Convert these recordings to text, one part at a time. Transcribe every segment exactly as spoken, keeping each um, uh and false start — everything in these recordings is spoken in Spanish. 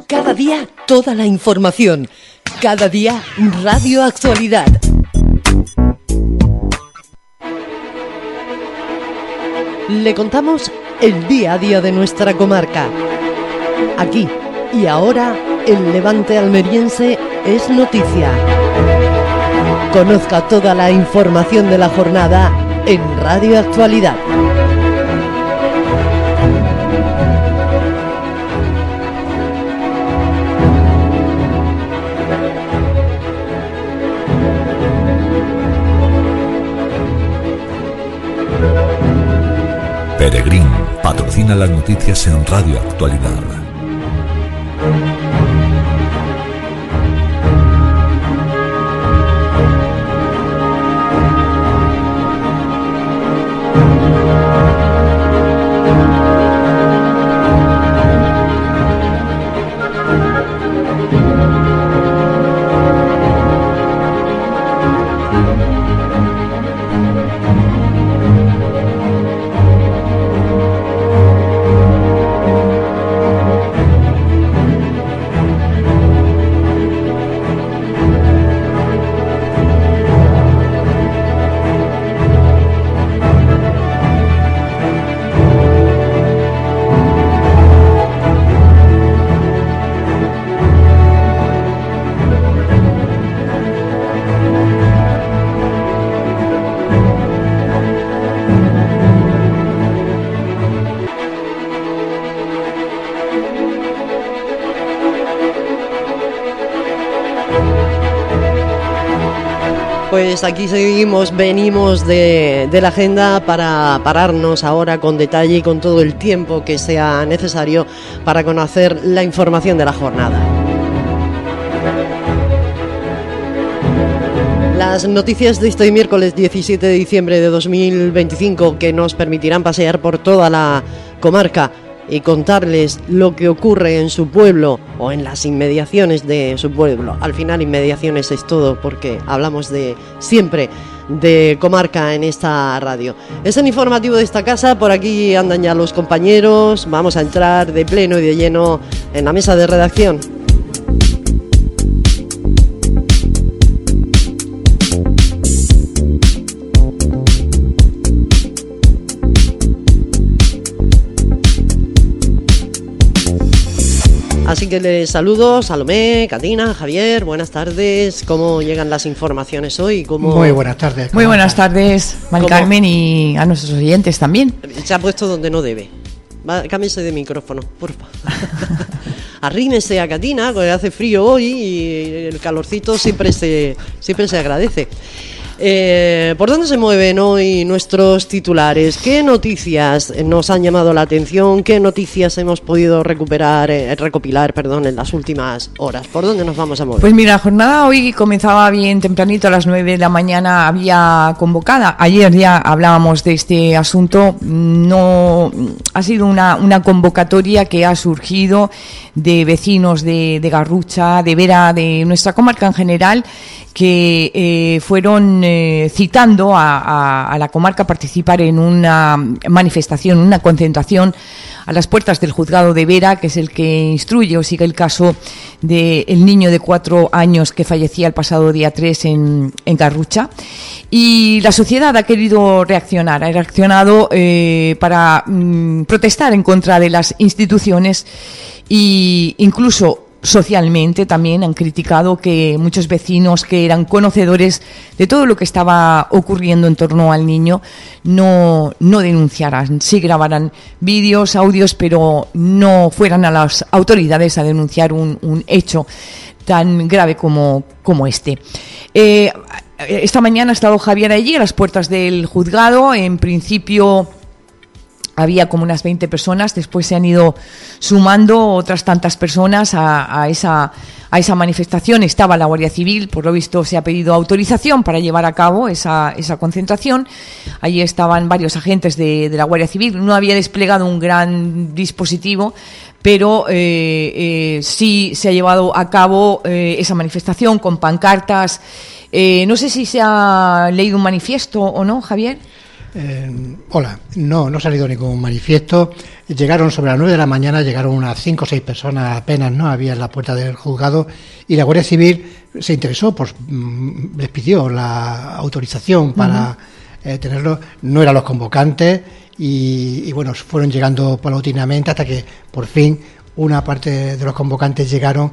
Cada día toda la información. Cada día Radio Actualidad. Le contamos el día a día de nuestra comarca. Aquí y ahora el Levante almeriense es noticia. Conozca toda la información de la jornada en Radio Actualidad. Peregrín patrocina las noticias en Radio Actualidad. Pues aquí seguimos, venimos de, de la agenda para pararnos ahora con detalle y con todo el tiempo que sea necesario para conocer la información de la jornada. Las noticias de este miércoles diecisiete de diciembre de dos mil veinticinco que nos permitirán pasear por toda la comarca y contarles lo que ocurre en su pueblo o en las inmediaciones de su pueblo. Al final inmediaciones es todo porque hablamos de siempre de comarca en esta radio. Es el informativo de esta casa, por aquí andan ya los compañeros, vamos a entrar de pleno y de lleno en la mesa de redacción. Así que les saludo, Salomé, Catina, Javier, buenas tardes. ¿Cómo llegan las informaciones hoy? ¿Cómo... Muy buenas tardes. Muy buenas tardes, Mari Carmen, y a nuestros oyentes también. Se ha puesto donde no debe. Va, cámbiese de micrófono, por favor. Arrímese a Catina, porque hace frío hoy y el calorcito siempre se, siempre se agradece. Eh, ¿Por dónde se mueven hoy nuestros titulares? ¿Qué noticias nos han llamado la atención? ¿Qué noticias hemos podido recuperar, eh, recopilar, perdón, en las últimas horas? ¿Por dónde nos vamos a mover? Pues mira, la jornada hoy comenzaba bien tempranito, a las nueve de la mañana había convocada. Ayer ya hablábamos de este asunto. No ha sido una, una convocatoria que ha surgido de vecinos de, de Garrucha, de Vera, de nuestra comarca en general, que eh, fueron eh, citando a, a, a la comarca a participar en una manifestación, una concentración a las puertas del juzgado de Vera, que es el que instruye o sigue el caso del niño de cuatro años que fallecía el pasado día tres en, en Garrucha. Y la sociedad ha querido reaccionar, ha reaccionado eh, para mm, protestar en contra de las instituciones e incluso socialmente también han criticado que muchos vecinos que eran conocedores de todo lo que estaba ocurriendo en torno al niño no, no denunciaran, sí grabaran vídeos, audios, pero no fueran a las autoridades a denunciar un, un hecho tan grave como, como este. Eh, esta mañana ha estado Javier allí a las puertas del juzgado. En principio había como unas veinte personas, después se han ido sumando otras tantas personas a, a, esa, a esa manifestación. Estaba la Guardia Civil, por lo visto se ha pedido autorización para llevar a cabo esa, esa concentración. Allí estaban varios agentes de, de la Guardia Civil. No había desplegado un gran dispositivo, pero eh, eh, sí se ha llevado a cabo eh, esa manifestación con pancartas. Eh, no sé si se ha leído un manifiesto o no, Javier. Eh, hola, no, no ha salido ningún manifiesto. Llegaron sobre las nueve de la mañana, llegaron unas cinco o seis personas apenas, ¿no? Había en la puerta del juzgado, y la Guardia Civil se interesó, pues mmm, les pidió la autorización para uh-huh. eh, tenerlo. No eran los convocantes y, y bueno, fueron llegando paulatinamente hasta que por fin una parte de los convocantes llegaron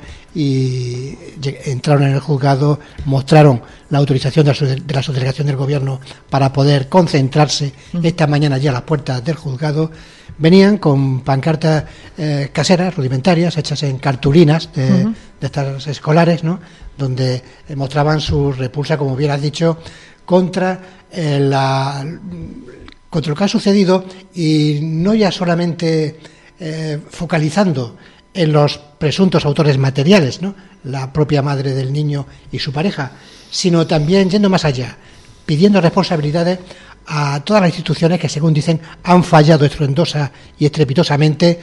y entraron en el juzgado, mostraron la autorización de la, de la subdelegación del gobierno para poder concentrarse esta mañana ya a las puertas del juzgado. Venían con pancartas eh, caseras, rudimentarias, hechas en cartulinas de, uh-huh. de estas escolares, ¿no? Donde eh, mostraban su repulsa, como bien has dicho, contra eh, la contra lo que ha sucedido, y no ya solamente Eh, focalizando en los presuntos autores materiales, ¿no? La propia madre del niño y su pareja, sino también yendo más allá, pidiendo responsabilidades a todas las instituciones que, según dicen, han fallado estruendosa y estrepitosamente,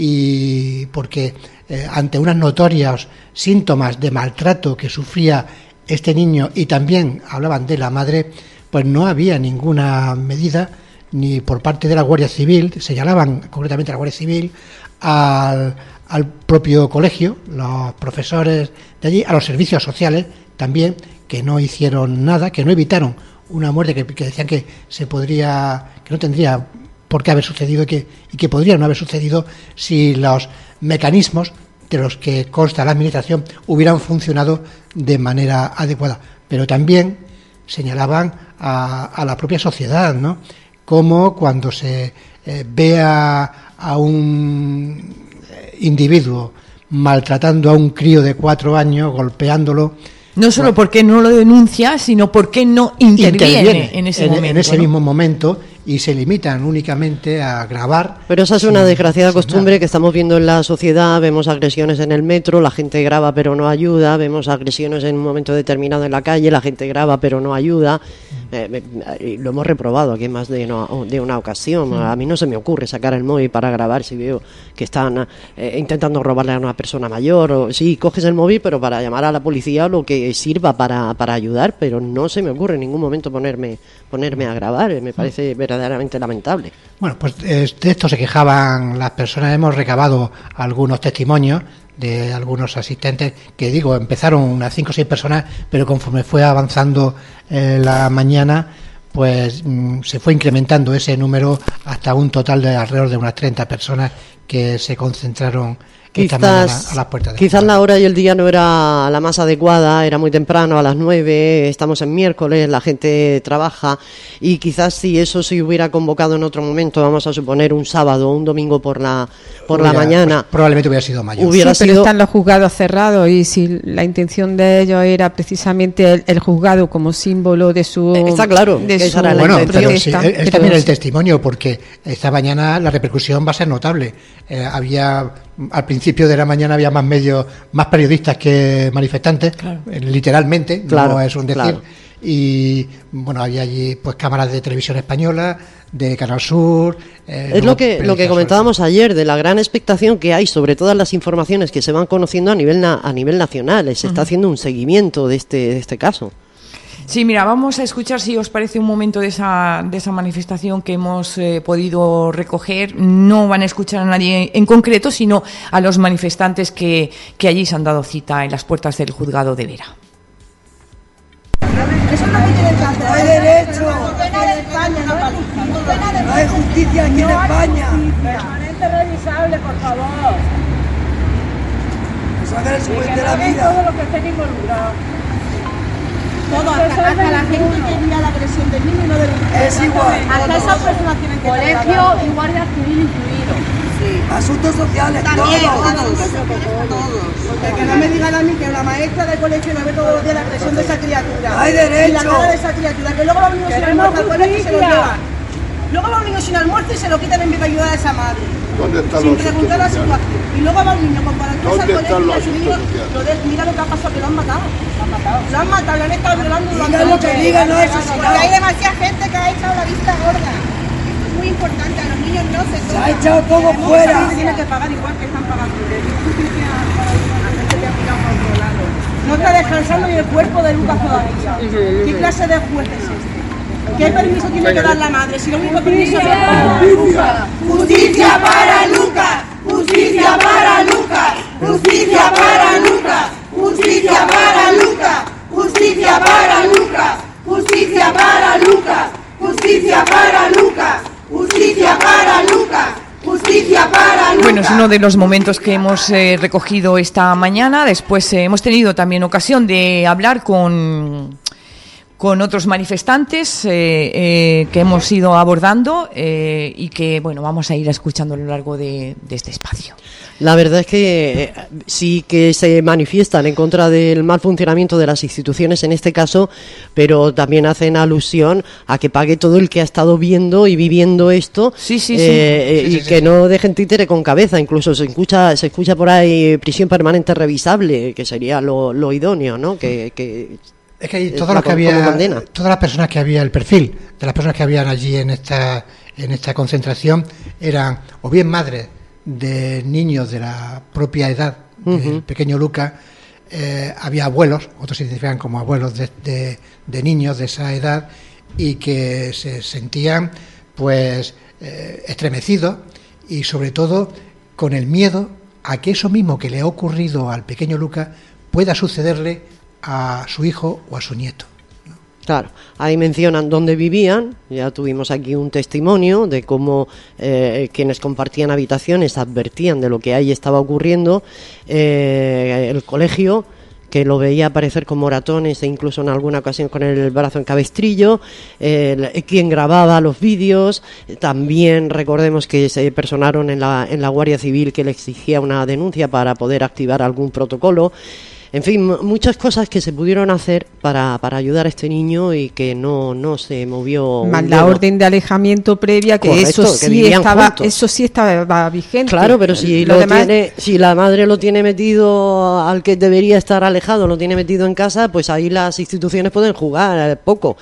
y porque eh, ante unos notorios síntomas de maltrato que sufría este niño, y también hablaban de la madre, pues no había ninguna medida ni por parte de la Guardia Civil, señalaban concretamente a la Guardia Civil, al, al propio colegio, los profesores de allí, a los servicios sociales también, que no hicieron nada, que no evitaron una muerte que, que decían que se podría, que no tendría por qué haber sucedido y que, y que podría no haber sucedido si los mecanismos de los que consta la administración hubieran funcionado de manera adecuada. Pero también señalaban a, a la propia sociedad, ¿no? Como cuando se eh, ve a, a un individuo maltratando a un crío de cuatro años, golpeándolo. No solo porque no lo denuncia, sino porque no interviene, interviene en ese en, momento. En ese ¿no? mismo momento, y se limitan únicamente a grabar. Pero esa es una desgraciada costumbre que estamos viendo en la sociedad. Vemos agresiones en el metro, la gente graba pero no ayuda. Vemos agresiones en un momento determinado en la calle, la gente graba pero no ayuda. Eh, eh, lo hemos reprobado aquí en más de una, de una ocasión. A mí no se me ocurre sacar el móvil para grabar si veo que están eh, intentando robarle a una persona mayor. O, sí, coges el móvil, pero para llamar a la policía, lo que sirva para, para ayudar, pero no se me ocurre en ningún momento ponerme, ponerme a grabar. Me parece verdaderamente lamentable. Bueno, pues de esto se quejaban las personas. Hemos recabado algunos testimonios de algunos asistentes que, digo, empezaron unas cinco o seis personas, pero conforme fue avanzando eh, la mañana, pues mm, se fue incrementando ese número hasta un total de alrededor de unas treinta personas que se concentraron Quizás, a las puertas. quizás la hora y el día no era la más adecuada, era muy temprano, a las nueve, estamos en miércoles, la gente trabaja, y quizás si eso se hubiera convocado en otro momento, vamos a suponer un sábado o un domingo por la por hubiera, la mañana, pues, probablemente hubiera sido mayor. Hubiera sí, pero sido... están los juzgados cerrados, y si la intención de ellos era precisamente el, el juzgado como símbolo de su... Está claro, de que su era la bueno, intención. pero sí, es pero también sí. el testimonio, porque esta mañana la repercusión va a ser notable. Eh, había... Al principio de la mañana había más medios, más periodistas que manifestantes, claro. eh, literalmente, claro, no es un decir. Claro. Y bueno, había allí pues cámaras de televisión española, de Canal Sur. Eh, es lo que lo que comentábamos ayer, de la gran expectación que hay sobre todas las informaciones que se van conociendo a nivel na, a nivel nacional. Se uh-huh. está haciendo un seguimiento de este de este caso. Sí, mira, vamos a escuchar, si os parece, un momento de esa de esa manifestación que hemos eh, podido recoger. No van a escuchar a nadie en concreto, sino a los manifestantes que, que allí se han dado cita en las puertas del juzgado de Vera. Eso es lo que tienen que hacer. No hay derecho. En España no pasa. No hay justicia aquí en España. Permanente revisable, por favor. Sacar el supuesto de la vida. Todos los que estén involucrados. Todo, hasta, hasta la gente que envía la agresión del niño y no del niño. Es igual. Hasta esas personas tienen que colegio y guardia civil incluido. Sí. Asuntos sociales, también, todos. Todos. Todos. Porque que no me digan a mí que una maestra de colegio no ve todos los días la agresión de esa criatura. Hay derecho. Y la cara de esa criatura, que luego los niños sin almuerzo al colegio y se lo llevan. Luego los niños sin almuerzo y se lo quitan en vez de ayudar a esa madre. ¿Dónde están sin los preguntar la situación? Y luego va un niño con paranoia al colegio y a su niño, lo de, mira lo que ha pasado, que lo han matado. Lo han matado. Lo han matado, lo han estado violando. Diga lo que diga, no es asesinado. Porque hay demasiada gente que ha echado la vista gorda. Esto es muy importante, a los niños no se toca. Se ha echado todo fuera. Se tiene que pagar igual que están pagando. No está descansando ni el cuerpo de Lucas todavía. ¿Qué clase de juez es este? ¿Qué permiso tiene que dar la madre? Si lo único permiso es para Luca. Justicia para Luca. Justicia para Luca. Justicia para Luca. Justicia para Luca. Justicia para Luca. Justicia para Luca. Justicia para Luca. Justicia para Luca. Justicia para Luca. Bueno, es uno de los momentos que hemos eh, recogido esta mañana. Después eh, hemos tenido también ocasión de hablar con, con otros manifestantes eh, eh, que hemos ido abordando eh, y que, bueno, vamos a ir escuchando a lo largo de, de este espacio. La verdad es que eh, sí que se manifiestan en contra del mal funcionamiento de las instituciones en este caso, pero también hacen alusión a que pague todo el que ha estado viendo y viviendo esto, sí, sí, eh, sí. Eh, Sí, sí, y sí, que sí. no dejen títere con cabeza. Incluso se escucha se escucha por ahí prisión permanente revisable, que sería lo, lo idóneo, ¿no? Que, que Es que hay es todos la los que con- como había, condena. todas las personas que había, el perfil de las personas que habían allí en esta en esta concentración eran o bien madres de niños de la propia edad del Ujú. pequeño Luca, eh, había abuelos, otros se identifican como abuelos de, de, de niños de esa edad y que se sentían pues eh, estremecidos y sobre todo con el miedo a que eso mismo que le ha ocurrido al pequeño Luca pueda sucederle a su hijo o a su nieto. Claro, ahí mencionan dónde vivían, ya tuvimos aquí un testimonio de cómo eh, quienes compartían habitaciones advertían de lo que ahí estaba ocurriendo, eh, el colegio, que lo veía aparecer con moratones e incluso en alguna ocasión con el brazo en cabestrillo, eh, el- quien grababa los vídeos, también recordemos que se personaron en la, en la Guardia Civil que le exigía una denuncia para poder activar algún protocolo. En fin, m- muchas cosas que se pudieron hacer para, para ayudar a este niño y que no, no se movió un Más la dedo. orden de alejamiento previa, que Correcto, eso que sí vivían estaba, juntos. eso sí estaba vigente. Claro, pero si Lo lo demás- tiene, si la madre lo tiene metido al que debería estar alejado, lo tiene metido en casa, pues ahí las instituciones pueden jugar eh, poco.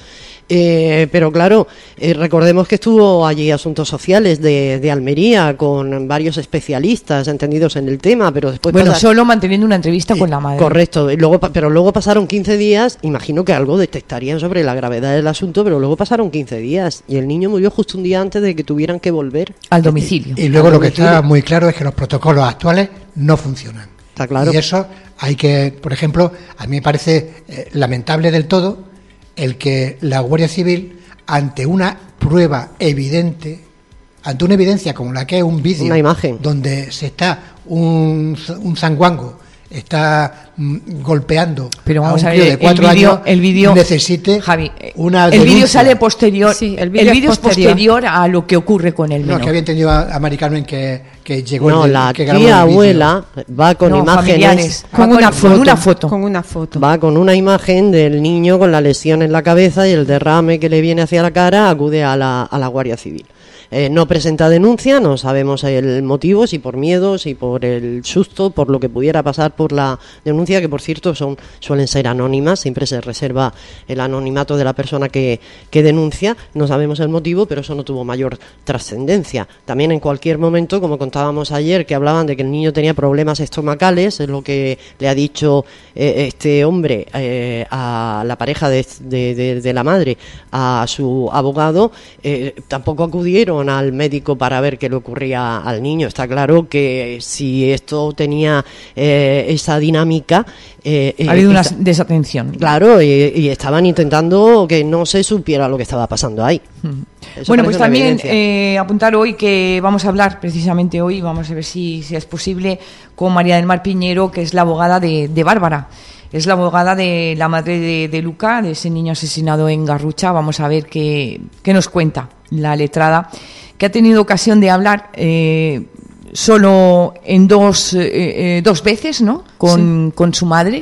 Eh, pero claro, eh, recordemos que estuvo allí Asuntos Sociales de, de Almería con varios especialistas entendidos en el tema, pero después Bueno, pasa- solo manteniendo una entrevista con la madre. Correcto, y luego, pa- pero luego pasaron quince días, imagino que algo detectarían sobre la gravedad del asunto, pero luego pasaron quince días y el niño murió justo un día antes de que tuvieran que volver. Al domicilio. Y luego Al lo que domicilio. está muy claro es que los protocolos actuales no funcionan. Está claro. Y eso hay que, por ejemplo, a mí me parece eh, lamentable del todo el que la Guardia Civil, ante una prueba evidente, ante una evidencia como la que es un vídeo, Una imagen. donde se está un, un zanguango, está mm, golpeando Pero vamos a a un crío ver, de el cuatro vídeo, años, el vídeo, necesite Javi, eh, una el vídeo denuncia. sale posterior, Sí, el el vídeo vídeo es es posterior a lo que ocurre con el No, menor. es que había entendido a, a Mari Carmen que, que llegó No, el, la que grabó tía el vídeo. abuela va con No, imágenes, familiares. con Va una, con foto, una foto. Con una foto. va con una imagen del niño con la lesión en la cabeza y el derrame que le viene hacia la cara, acude a la, a la Guardia Civil. Eh, no presenta denuncia, no sabemos el motivo, si por miedo, si por el susto, por lo que pudiera pasar por la denuncia, que por cierto son suelen ser anónimas, siempre se reserva el anonimato de la persona que, que denuncia, no sabemos el motivo, pero eso no tuvo mayor trascendencia. También en cualquier momento, como contábamos ayer, que hablaban de que el niño tenía problemas estomacales, es lo que le ha dicho eh, este hombre eh, a la pareja de, de, de, de la madre, a su abogado, eh, tampoco acudieron al médico para ver qué le ocurría al niño. Está claro que si esto tenía eh, esa dinámica, eh, Ha habido eh, una esta- desatención. claro, y, y estaban intentando que no se supiera lo que estaba pasando ahí. Eso Bueno, parece pues una también evidencia. eh, apuntar hoy que vamos a hablar precisamente hoy, vamos a ver si, si es posible, con María del Mar Piñero, que es la abogada de, de Bárbara. Es la abogada de la madre de, de Luca, de ese niño asesinado en Garrucha. Vamos a ver qué, qué nos cuenta la letrada, que ha tenido ocasión de hablar eh, solo en dos, eh, eh, dos veces, ¿no? Con, con su madre.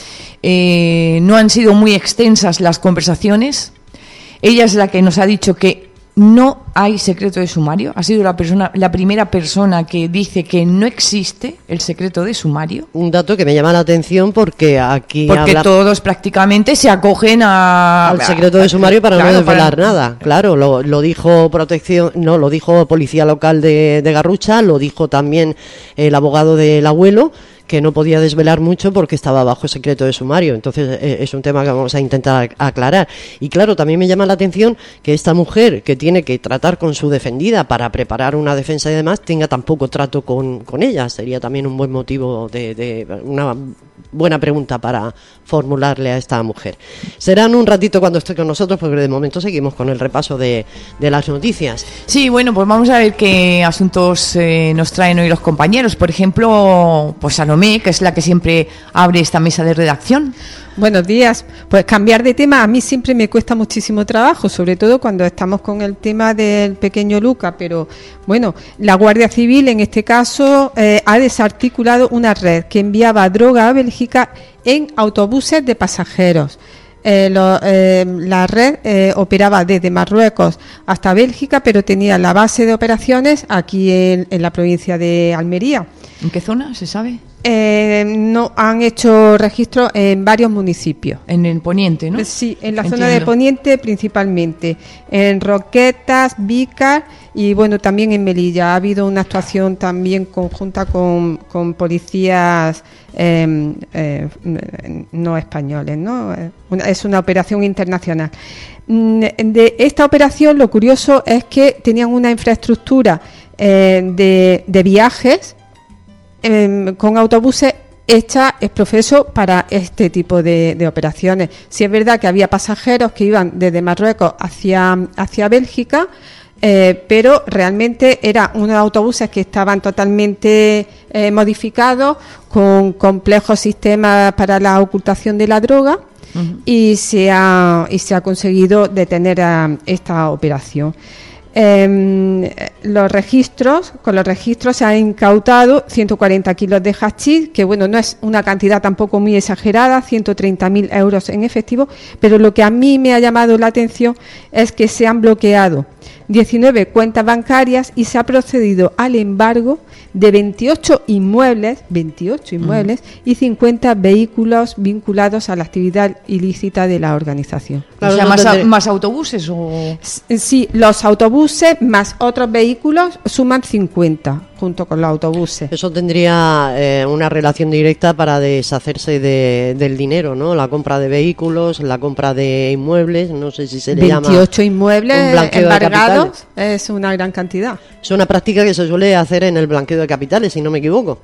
Eh, no han sido muy extensas las conversaciones. Ella es la que nos ha dicho que no hay secreto de sumario. Ha sido la persona, la primera persona que dice que no existe el secreto de sumario, Un dato que me llama la atención porque aquí porque habla todos prácticamente se acogen a, al secreto de sumario para Claro, no desvelar para- nada. Claro, lo, lo dijo protección, no, lo dijo policía local de, de Garrucha, lo dijo también el abogado del abuelo, que no podía desvelar mucho porque estaba bajo secreto de sumario. Entonces eh, es un tema que vamos a intentar aclarar. Y claro, también me llama la atención que esta mujer, que tiene que tratar con su defendida para preparar una defensa y demás, tenga tan poco trato con, con ella. Sería también un buen motivo de, de una buena pregunta para formularle a esta mujer. Será en un ratito cuando esté con nosotros, porque de momento seguimos con el repaso de, de las noticias. Sí, bueno, pues vamos a ver qué asuntos eh, nos traen hoy los compañeros. Por ejemplo, pues Salomé, que es la que siempre abre esta mesa de redacción. Buenos días. Pues cambiar de tema a mí siempre me cuesta muchísimo trabajo, sobre todo cuando estamos con el tema del pequeño Luca, pero bueno, la Guardia Civil en este caso eh, ha desarticulado una red que enviaba droga a Bélgica en autobuses de pasajeros. Eh, lo, eh, la red eh, operaba desde Marruecos hasta Bélgica, pero tenía la base de operaciones aquí en, en la provincia de Almería. ¿En qué zona se sabe? Eh, no han hecho registro en varios municipios. En el Poniente, ¿no? Sí, en la Entiendo. zona de Poniente principalmente, en Roquetas, Vícar y bueno, también en Melilla. Ha habido una actuación también conjunta con, con policías eh, eh, no españoles, ¿no? Una, es una operación internacional. De esta operación lo curioso es que tenían una infraestructura eh, de, de viajes Eh, con autobuses hecha es profeso para este tipo de, de operaciones. Sí es verdad que había pasajeros que iban desde Marruecos hacia, hacia Bélgica, eh, pero realmente eran unos autobuses que estaban totalmente eh, modificados, con complejos sistemas para la ocultación de la droga. Uh-huh. y, se ha, y se ha conseguido detener a esta operación. Eh, los registros, con los registros se han incautado ciento cuarenta kilos de hachís, que bueno, no es una cantidad tampoco muy exagerada, ciento treinta mil euros en efectivo, pero lo que a mí me ha llamado la atención es que se han bloqueado diecinueve cuentas bancarias y se ha procedido al embargo de veintiocho inmuebles, veintiocho inmuebles mm. y cincuenta vehículos vinculados a la actividad ilícita de la organización. Claro, o sea, más, tendré... ¿más autobuses o...? Sí, los autobuses más otros vehículos suman cincuenta junto con los autobuses. Eso tendría eh, una relación directa para deshacerse de, del dinero, ¿no? La compra de vehículos, la compra de inmuebles, no sé si se le llama... veintiocho inmuebles embargados es una gran cantidad. Es una práctica que se suele hacer en el blanqueo de capitales, si no me equivoco.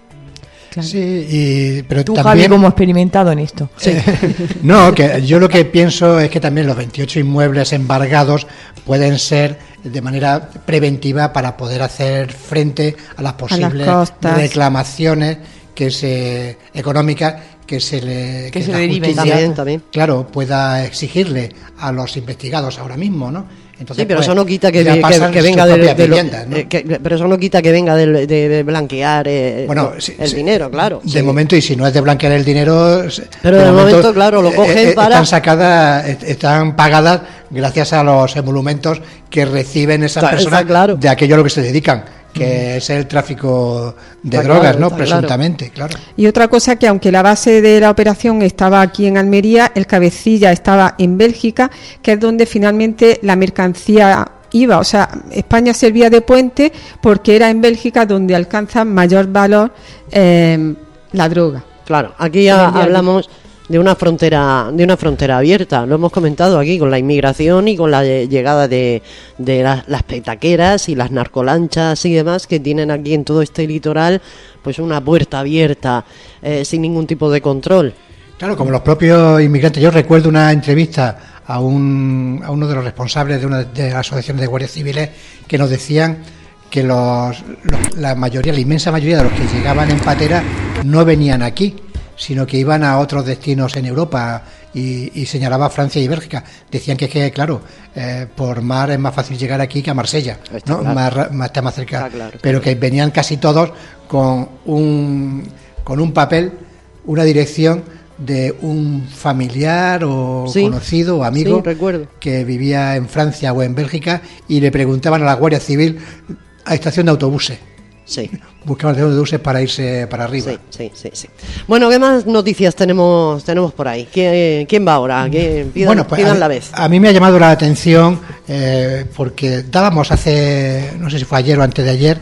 Claro. Sí, y, pero tú, también, Javi, como experimentado en esto. Sí. No, que yo lo que pienso es que también los veintiocho inmuebles embargados pueden ser de manera preventiva para poder hacer frente a las posibles a las reclamaciones que se económicas que se le que, que se la deriven también, también. Claro, pueda exigirle a los investigados ahora mismo, ¿no? Entonces, sí, pero pues, eso no quita que, que, que venga de, de, de lo, ¿no? eh, que, pero eso no quita que venga de, de, de blanquear eh, bueno, el sí, dinero, claro. De sí. momento, y si no es de blanquear el dinero, pero de, de momento, momento, claro, lo cogen eh, para están sacadas, están pagadas gracias a los emolumentos que reciben esas está, personas está claro. de aquello a lo que se dedican, que es el tráfico de está drogas, claro, ¿no? Presuntamente, claro. claro. Y otra cosa, que aunque la base de la operación estaba aquí en Almería, el cabecilla estaba en Bélgica, que es donde finalmente la mercancía iba. O sea, España servía de puente porque era en Bélgica donde alcanza mayor valor eh, la droga. Claro, aquí ya hablamos de una frontera de una frontera abierta, lo hemos comentado aquí con la inmigración y con la llegada de, de las, las petaqueras y las narcolanchas y demás que tienen aquí en todo este litoral, pues una puerta abierta eh, sin ningún tipo de control. Claro, como los propios inmigrantes. Yo recuerdo una entrevista a, un, a uno de los responsables de una de las asociaciones de guardias civiles que nos decían que los, los, la mayoría, la inmensa mayoría de los que llegaban en patera no venían aquí, sino que iban a otros destinos en Europa, y, y señalaba Francia y Bélgica. Decían que, que claro, eh, por mar es más fácil llegar aquí que a Marsella, ¿no? Claro. Más, más, está más cerca, está claro, pero claro. Que venían casi todos con un, con un papel, una dirección de un familiar o sí, conocido o amigo sí, recuerdo. Que vivía en Francia o en Bélgica, y le preguntaban a la Guardia Civil a estación de autobuses. Sí. Buscaban autobuses para irse para arriba. Sí, sí, sí, sí. Bueno, ¿qué más noticias tenemos tenemos por ahí? ¿Quién, quién va ahora? ¿Quién, pidan, bueno, pues pidan a, la vez. A mí me ha llamado la atención eh, porque dábamos hace, no sé si fue ayer o antes de ayer,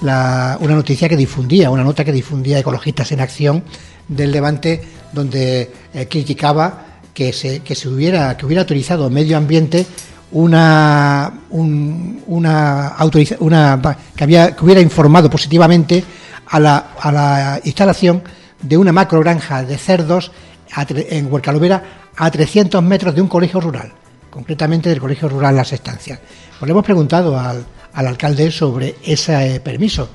la, una noticia que difundía, una nota que difundía Ecologistas en Acción del Levante, donde eh, criticaba que se, que se hubiera, que hubiera autorizado Medio Ambiente una, un, una, autoriza, una que, había, que hubiera informado positivamente a la, a la instalación de una macrogranja de cerdos a, en Huercalovera a trescientos metros de un colegio rural, concretamente del colegio rural Las Estancias. Pues le hemos preguntado al, al alcalde sobre ese eh, permiso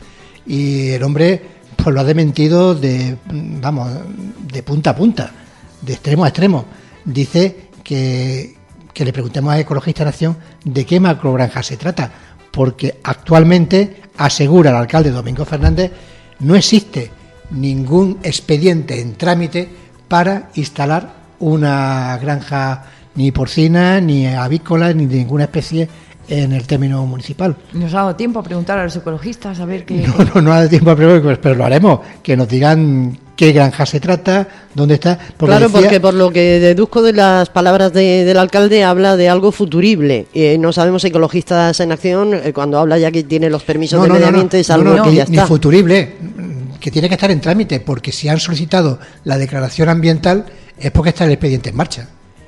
y el hombre pues lo ha desmentido de, vamos, de punta a punta, de extremo a extremo. Dice que, que le preguntemos a Ecologistas en Acción de qué macrogranja se trata, porque actualmente, asegura el alcalde Domingo Fernández, no existe ningún expediente en trámite para instalar una granja ni porcina, ni avícola, ni de ninguna especie en el término municipal. ¿Nos ha dado tiempo a preguntar a los ecologistas a ver qué...? No, no, no ha dado tiempo a preguntar, pero lo haremos, que nos digan qué granja se trata, dónde está. Porque claro, decía... porque por lo que deduzco de las palabras de, del alcalde, habla de algo futurible. Eh, no sabemos, Ecologistas en Acción, eh, cuando habla ya que tiene los permisos no, de no, medio ambiente, no, es algo no, no, que ni, ya está. Ni futurible, que tiene que estar en trámite, porque si han solicitado la declaración ambiental es porque está el expediente en marcha.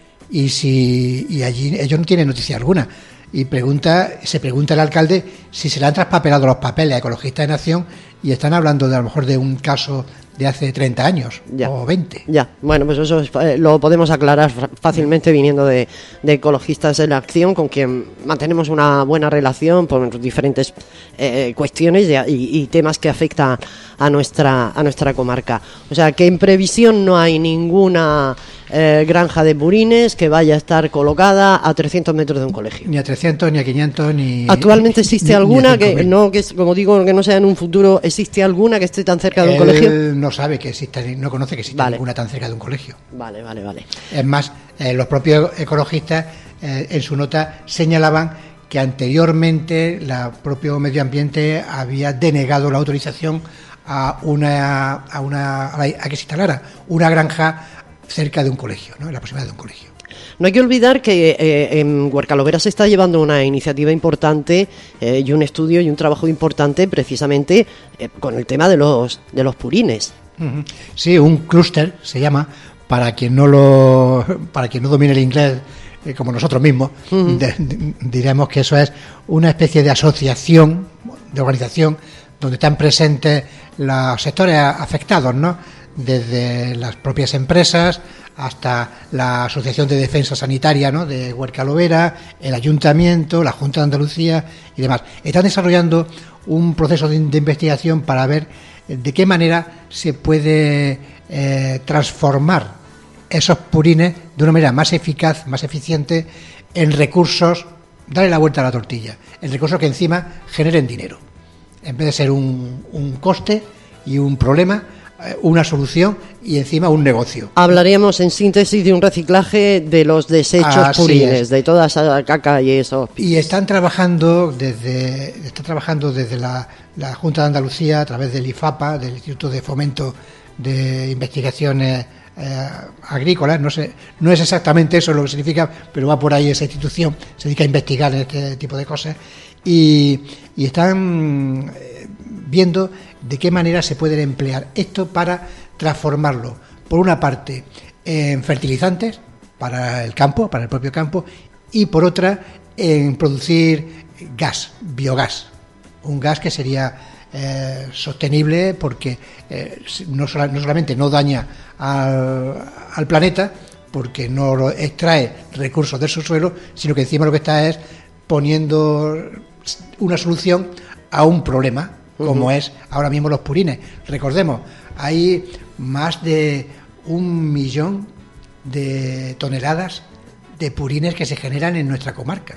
Y si y allí ellos no tienen noticia alguna. Y pregunta se pregunta el alcalde si se le han traspapelado los papeles a Ecologistas en Acción y están hablando de a lo mejor de un caso de hace treinta años ya, o veinte. Ya, bueno, pues eso es, eh, lo podemos aclarar fácilmente viniendo de, de Ecologistas en Acción, con quien mantenemos una buena relación por diferentes eh, cuestiones y, y temas que afectan a nuestra a nuestra comarca. O sea, que en previsión no hay ninguna eh, granja de purines que vaya a estar colocada a trescientos metros de un colegio. Ni a trescientos, ni a quinientos, ni... ¿Actualmente existe ni, alguna ni que, no, que, como digo, que no sea en un futuro, existe alguna que esté tan cerca de un Él colegio? no sabe que existe, no conoce que existe vale. ninguna tan cerca de un colegio. Vale, vale, vale. Es más, eh, los propios ecologistas eh, en su nota señalaban que anteriormente el propio Medio Ambiente había denegado la autorización a una a una a, la, a que se instalara una granja cerca de un colegio, ¿no? En la proximidad de un colegio. No hay que olvidar que eh, en Huercalovera se está llevando una iniciativa importante eh, y un estudio y un trabajo importante precisamente eh, con el tema de los de los purines. Uh-huh. Sí, un clúster se llama, para quien no lo para quien no domine el inglés eh, como nosotros mismos, uh-huh. de, de, diremos que eso es una especie de asociación, de organización donde están presentes los sectores afectados, ¿no? Desde las propias empresas hasta la Asociación de Defensa Sanitaria, ¿no?, de Huercalovera, el Ayuntamiento, la Junta de Andalucía y demás. Están desarrollando un proceso de, de investigación para ver de qué manera se puede eh, transformar esos purines de una manera más eficaz, más eficiente, en recursos, darle la vuelta a la tortilla, en recursos que encima generen dinero. En vez de ser un, un coste y un problema, una solución y encima un negocio. Hablaríamos en síntesis de un reciclaje de los desechos Así purines, es. de toda esa caca y eso. Y están trabajando desde está trabajando desde la, la Junta de Andalucía a través del IFAPA, del Instituto de Fomento de Investigaciones eh, Agrícolas. No sé, no es exactamente eso lo que significa, pero va por ahí esa institución, se dedica a investigar este tipo de cosas y, y están eh, viendo de qué manera se puede emplear esto para transformarlo, por una parte, en fertilizantes para el campo, para el propio campo, y por otra, en producir gas, biogás, un gas que sería eh, sostenible porque eh, no, sola, no solamente no daña al, al planeta, porque no lo extrae recursos del subsuelo, sino que encima lo que está es poniendo una solución a un problema, como uh-huh. es ahora mismo los purines. Recordemos, hay más de un millón de toneladas de purines que se generan en nuestra comarca.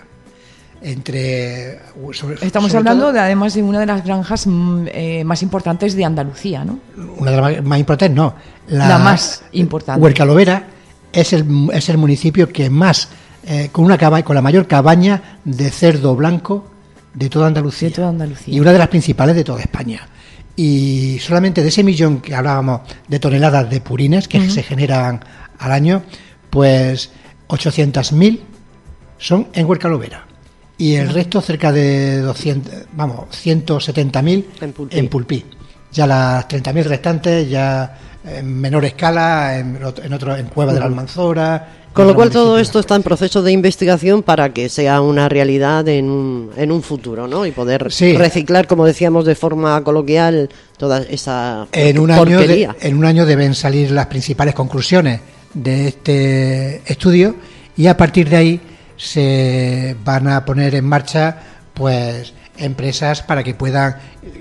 Entre sobre, Estamos sobre hablando todo, de además de una de las granjas eh, más importantes de Andalucía, ¿no? Una de las más importantes, no. La, la más importante. Huercalovera es el, es el municipio que más, eh, con una cabaña, con la mayor cabaña de cerdo blanco de toda Andalucía, de toda Andalucía y una de las principales de toda España. Y solamente de ese millón que hablábamos de toneladas de purines que uh-huh. se generan al año, pues ochocientos mil son en Huercalovera y el resto, cerca de doscientos, vamos, ciento setenta mil en Pulpí. en Pulpí. Ya las treinta mil restantes ya en menor escala, en, en otro, en Cueva de la Almanzora. Con lo cual todo esto está en proceso de investigación para que sea una realidad en un, en un futuro, ¿no? Y poder sí. reciclar, como decíamos de forma coloquial, toda esa en un porquería. Año de, en un año deben salir las principales conclusiones de este estudio y a partir de ahí se van a poner en marcha pues empresas para que puedan,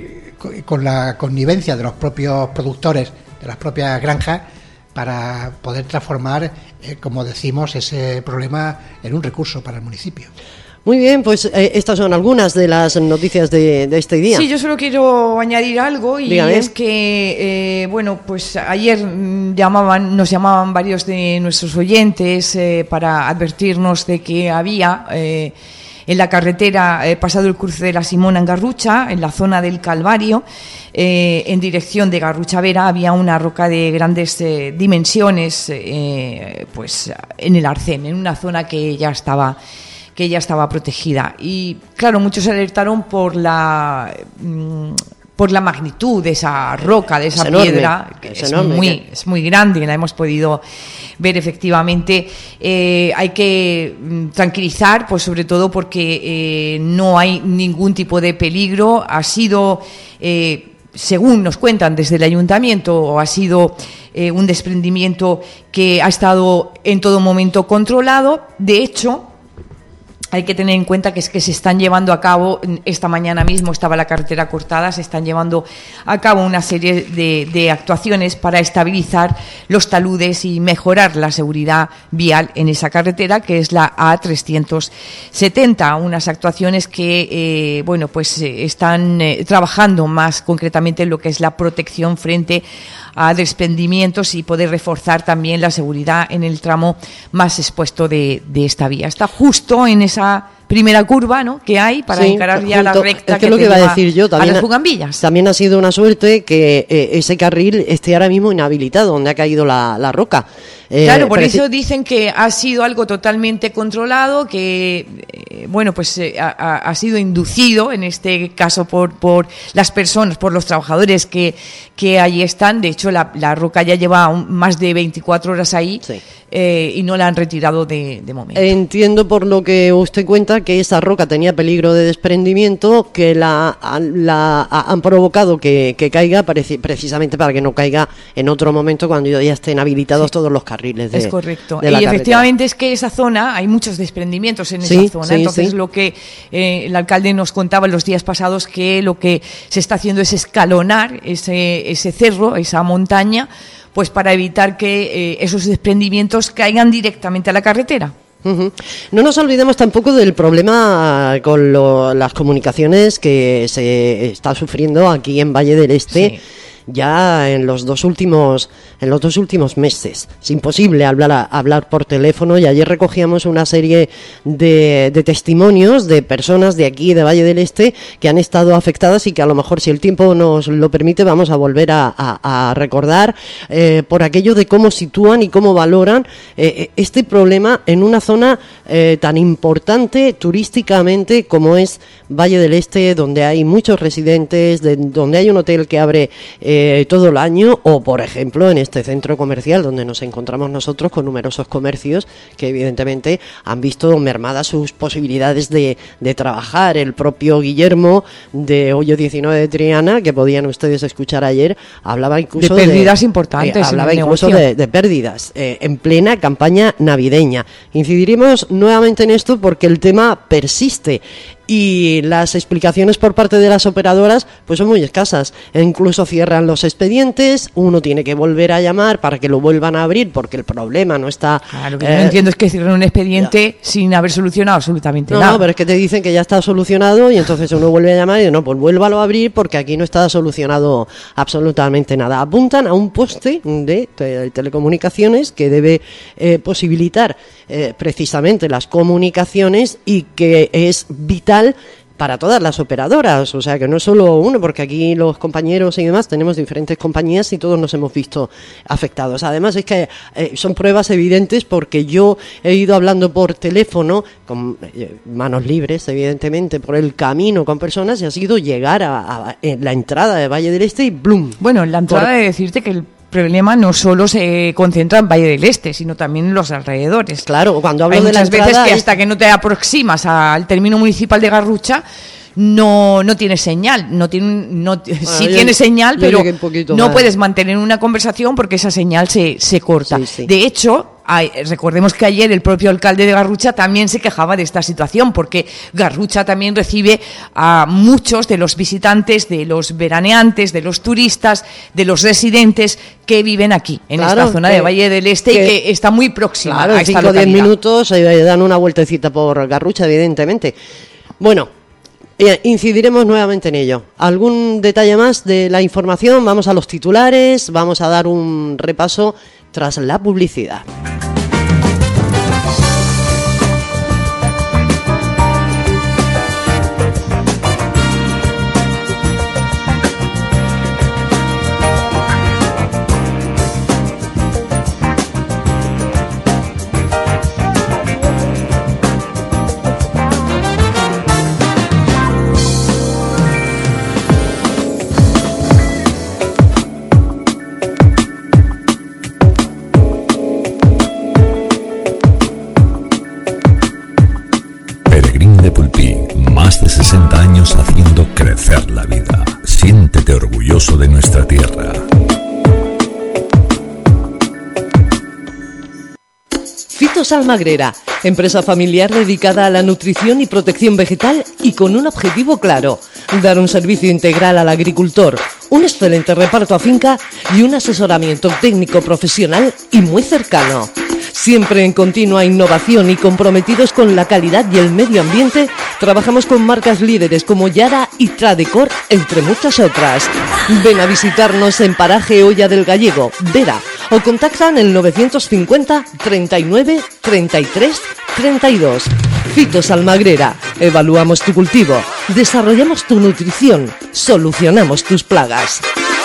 con la connivencia de los propios productores, de las propias granjas, para poder transformar, eh, como decimos, ese problema en un recurso para el municipio. Muy bien, pues eh, estas son algunas de las noticias de, de este día. Sí, yo solo quiero añadir algo y Dígame. es que, eh, bueno, pues ayer llamaban, nos llamaban varios de nuestros oyentes eh, para advertirnos de que había eh, en la carretera eh, pasado el cruce de la Simona en Garrucha, en la zona del Calvario, eh, en dirección de Garruchavera, había una roca de grandes eh, dimensiones, eh, pues en el Arcén, en una zona que ya estaba que ya estaba protegida. Y claro, muchos se alertaron por la mmm, por la magnitud de esa roca, de esa es piedra, enorme, que es, es, enorme, muy, que... es muy grande, y la hemos podido ver efectivamente. Eh, hay que mm, tranquilizar, pues sobre todo porque eh, no hay ningún tipo de peligro. Ha sido, eh, según nos cuentan desde el ayuntamiento, o ha sido eh, un desprendimiento que ha estado en todo momento controlado. De hecho, hay que tener en cuenta que es que se están llevando a cabo, esta mañana mismo estaba la carretera cortada, se están llevando a cabo una serie de, de actuaciones para estabilizar los taludes y mejorar la seguridad vial en esa carretera, que es la A trescientos setenta, unas actuaciones que, eh, bueno, pues eh, están eh, trabajando más concretamente en lo que es la protección frente a desprendimientos y poder reforzar también la seguridad en el tramo más expuesto de, de esta vía. Está justo en esa primera curva, ¿no?, que hay para sí, encarar ya junto, la recta es que, que, lo que te iba lleva a decir yo, también a las Bugambillas. También ha sido una suerte que eh, ese carril esté ahora mismo inhabilitado, donde ha caído la, la roca. Eh, claro, por eso dicen que ha sido algo totalmente controlado, que eh, bueno, pues eh, ha, ha sido inducido en este caso por por las personas, por los trabajadores que, que allí están. De hecho, la, la roca ya lleva un, más de veinticuatro horas ahí, sí. eh, y no la han retirado de, de momento. Entiendo por lo que usted cuenta que esa roca tenía peligro de desprendimiento, que la, la han provocado que, que caiga precisamente para que no caiga en otro momento cuando ya estén habilitados sí. todos los carriles. De, es correcto. De y la efectivamente es que esa zona, hay muchos desprendimientos en sí, esa zona. Sí, Entonces sí. lo que eh, el alcalde nos contaba en los días pasados, que lo que se está haciendo es escalonar ese, ese cerro, esa montaña, pues para evitar que eh, esos desprendimientos caigan directamente a la carretera. Uh-huh. No nos olvidemos tampoco del problema con lo, las comunicaciones que se está sufriendo aquí en Valle del Este. Sí. Ya en los dos últimos en los dos últimos meses es imposible hablar a, hablar por teléfono, y ayer recogíamos una serie de, de testimonios de personas de aquí de Valle del Este que han estado afectadas y que a lo mejor, si el tiempo nos lo permite, vamos a volver a, a, a recordar eh, por aquello de cómo sitúan y cómo valoran eh, este problema en una zona eh, tan importante turísticamente como es Valle del Este, donde hay muchos residentes, de, donde hay un hotel que abre eh, Eh, todo el año, o por ejemplo en este centro comercial donde nos encontramos nosotros con numerosos comercios que evidentemente han visto mermadas sus posibilidades de, de trabajar. El propio Guillermo de Hoyo diecinueve de Triana, que podían ustedes escuchar ayer, hablaba incluso de pérdidas de, importantes, eh, hablaba en el incluso de, de pérdidas eh, en plena campaña navideña. Incidiremos nuevamente en esto porque el tema persiste y las explicaciones por parte de las operadoras pues son muy escasas, e incluso cierran los expedientes, uno tiene que volver a llamar para que lo vuelvan a abrir porque el problema no está... Claro, lo que eh, yo no entiendo es que cierren un expediente ya. sin haber solucionado absolutamente no, nada. No, pero es que te dicen que ya está solucionado y entonces uno vuelve a llamar y no, pues vuélvalo a abrir porque aquí no está solucionado absolutamente nada. Apuntan a un poste de te- telecomunicaciones que debe eh, posibilitar eh, precisamente las comunicaciones y que es vital para todas las operadoras, o sea que no es solo uno, porque aquí los compañeros y demás tenemos diferentes compañías y todos nos hemos visto afectados. Además es que eh, son pruebas evidentes, porque yo he ido hablando por teléfono, con eh, manos libres evidentemente, por el camino con personas, y ha sido llegar a, a, a la entrada de Valle del Este y ¡blum! Bueno, en la entrada por... de decirte que el problema no solo se concentra en Valle del Este, sino también en los alrededores. Claro, cuando hablo Hay de la muchas veces entrada que es... hasta que no te aproximas al término municipal de Garrucha no no tiene señal, no tiene no bueno, sí yo, tiene señal, pero no más. Puedes mantener una conversación porque esa señal se se corta. Sí, sí. De hecho, hay, recordemos que ayer el propio alcalde de Garrucha también se quejaba de esta situación, porque Garrucha también recibe a muchos de los visitantes, de los veraneantes, de los turistas, de los residentes que viven aquí, en claro, esta zona que, de Valle del Este, que, y que está muy próxima claro, a esta cinco o diez localidad. Minutos eh, dan una vueltecita por Garrucha, evidentemente. Bueno, eh, incidiremos nuevamente en ello. ¿Algún detalle más de la información? Vamos a los titulares, vamos a dar un repaso tras la publicidad. sesenta años haciendo crecer la vida. Siéntete orgulloso de nuestra tierra. Fitos Almagrera, empresa familiar dedicada a la nutrición y protección vegetal y con un objetivo claro: dar un servicio integral al agricultor, un excelente reparto a finca y un asesoramiento técnico profesional y muy cercano. Siempre en continua innovación y comprometidos con la calidad y el medio ambiente, trabajamos con marcas líderes como Yara y Tradecor, entre muchas otras. Ven a visitarnos en Paraje Olla del Gallego, Vera, o contactan el novecientos cincuenta, treinta y nueve, treinta y tres, treinta y dos. Fitos Almagrera, evaluamos tu cultivo, desarrollamos tu nutrición, solucionamos tus plagas.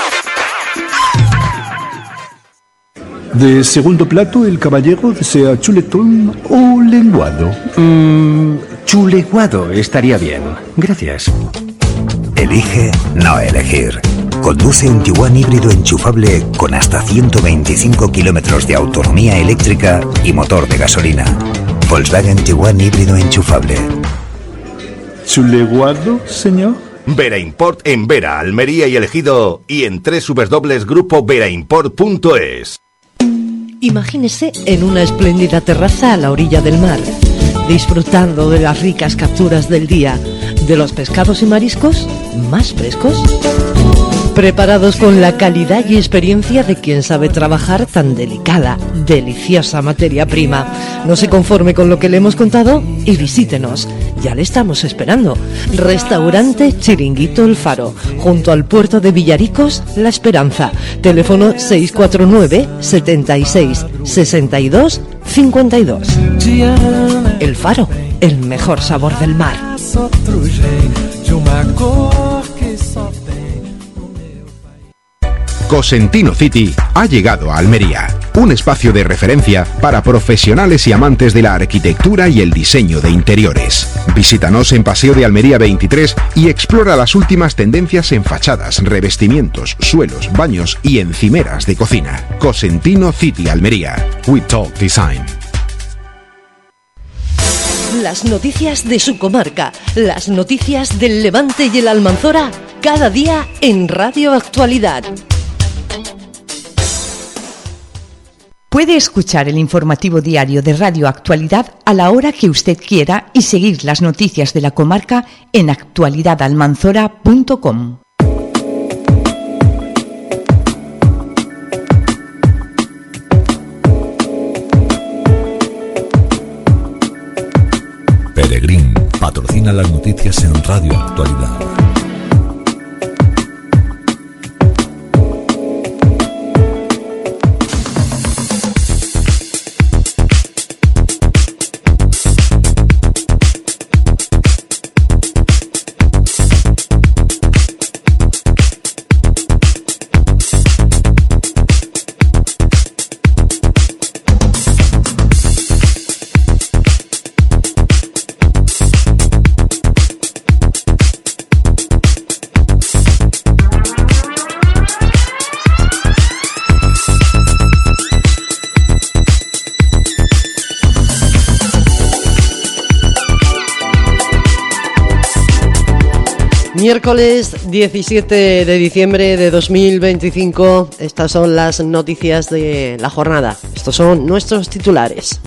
De segundo plato, el caballero desea chuletón o lenguado. Mm, chuleguado estaría bien. Gracias. Elige no elegir. Conduce un Tiguan híbrido enchufable con hasta ciento veinticinco kilómetros de autonomía eléctrica y motor de gasolina. Volkswagen Tiguan híbrido enchufable. ¿Chuleguado, señor? Vera Import en Vera, Almería y El Ejido, y en doble u doble u doble u punto grupo vera import punto es. Imagínese en una espléndida terraza a la orilla del mar, disfrutando de las ricas capturas del día, de los pescados y mariscos más frescos, preparados con la calidad y experiencia de quien sabe trabajar tan delicada, deliciosa materia prima. No se conforme con lo que le hemos contado y visítenos. Ya le estamos esperando. Restaurante Chiringuito El Faro, junto al puerto de Villaricos, La Esperanza. Teléfono seis cuatro nueve, setenta y seis, sesenta y dos, cincuenta y dos. El Faro, el mejor sabor del mar. Cosentino City ha llegado a Almería, un espacio de referencia para profesionales y amantes de la arquitectura y el diseño de interiores. Visítanos en Paseo de Almería veintitrés y explora las últimas tendencias en fachadas, revestimientos, suelos, baños y encimeras de cocina. Cosentino City Almería. We Talk Design. Las noticias de su comarca, las noticias del Levante y el Almanzora, cada día en Radio Actualidad. Puede escuchar el informativo diario de Radio Actualidad a la hora que usted quiera y seguir las noticias de la comarca en actualidad almanzora punto com. Peregrín patrocina las noticias en Radio Actualidad. Miércoles diecisiete de diciembre de dos mil veinticinco, estas son las noticias de la jornada. Estos son nuestros titulares.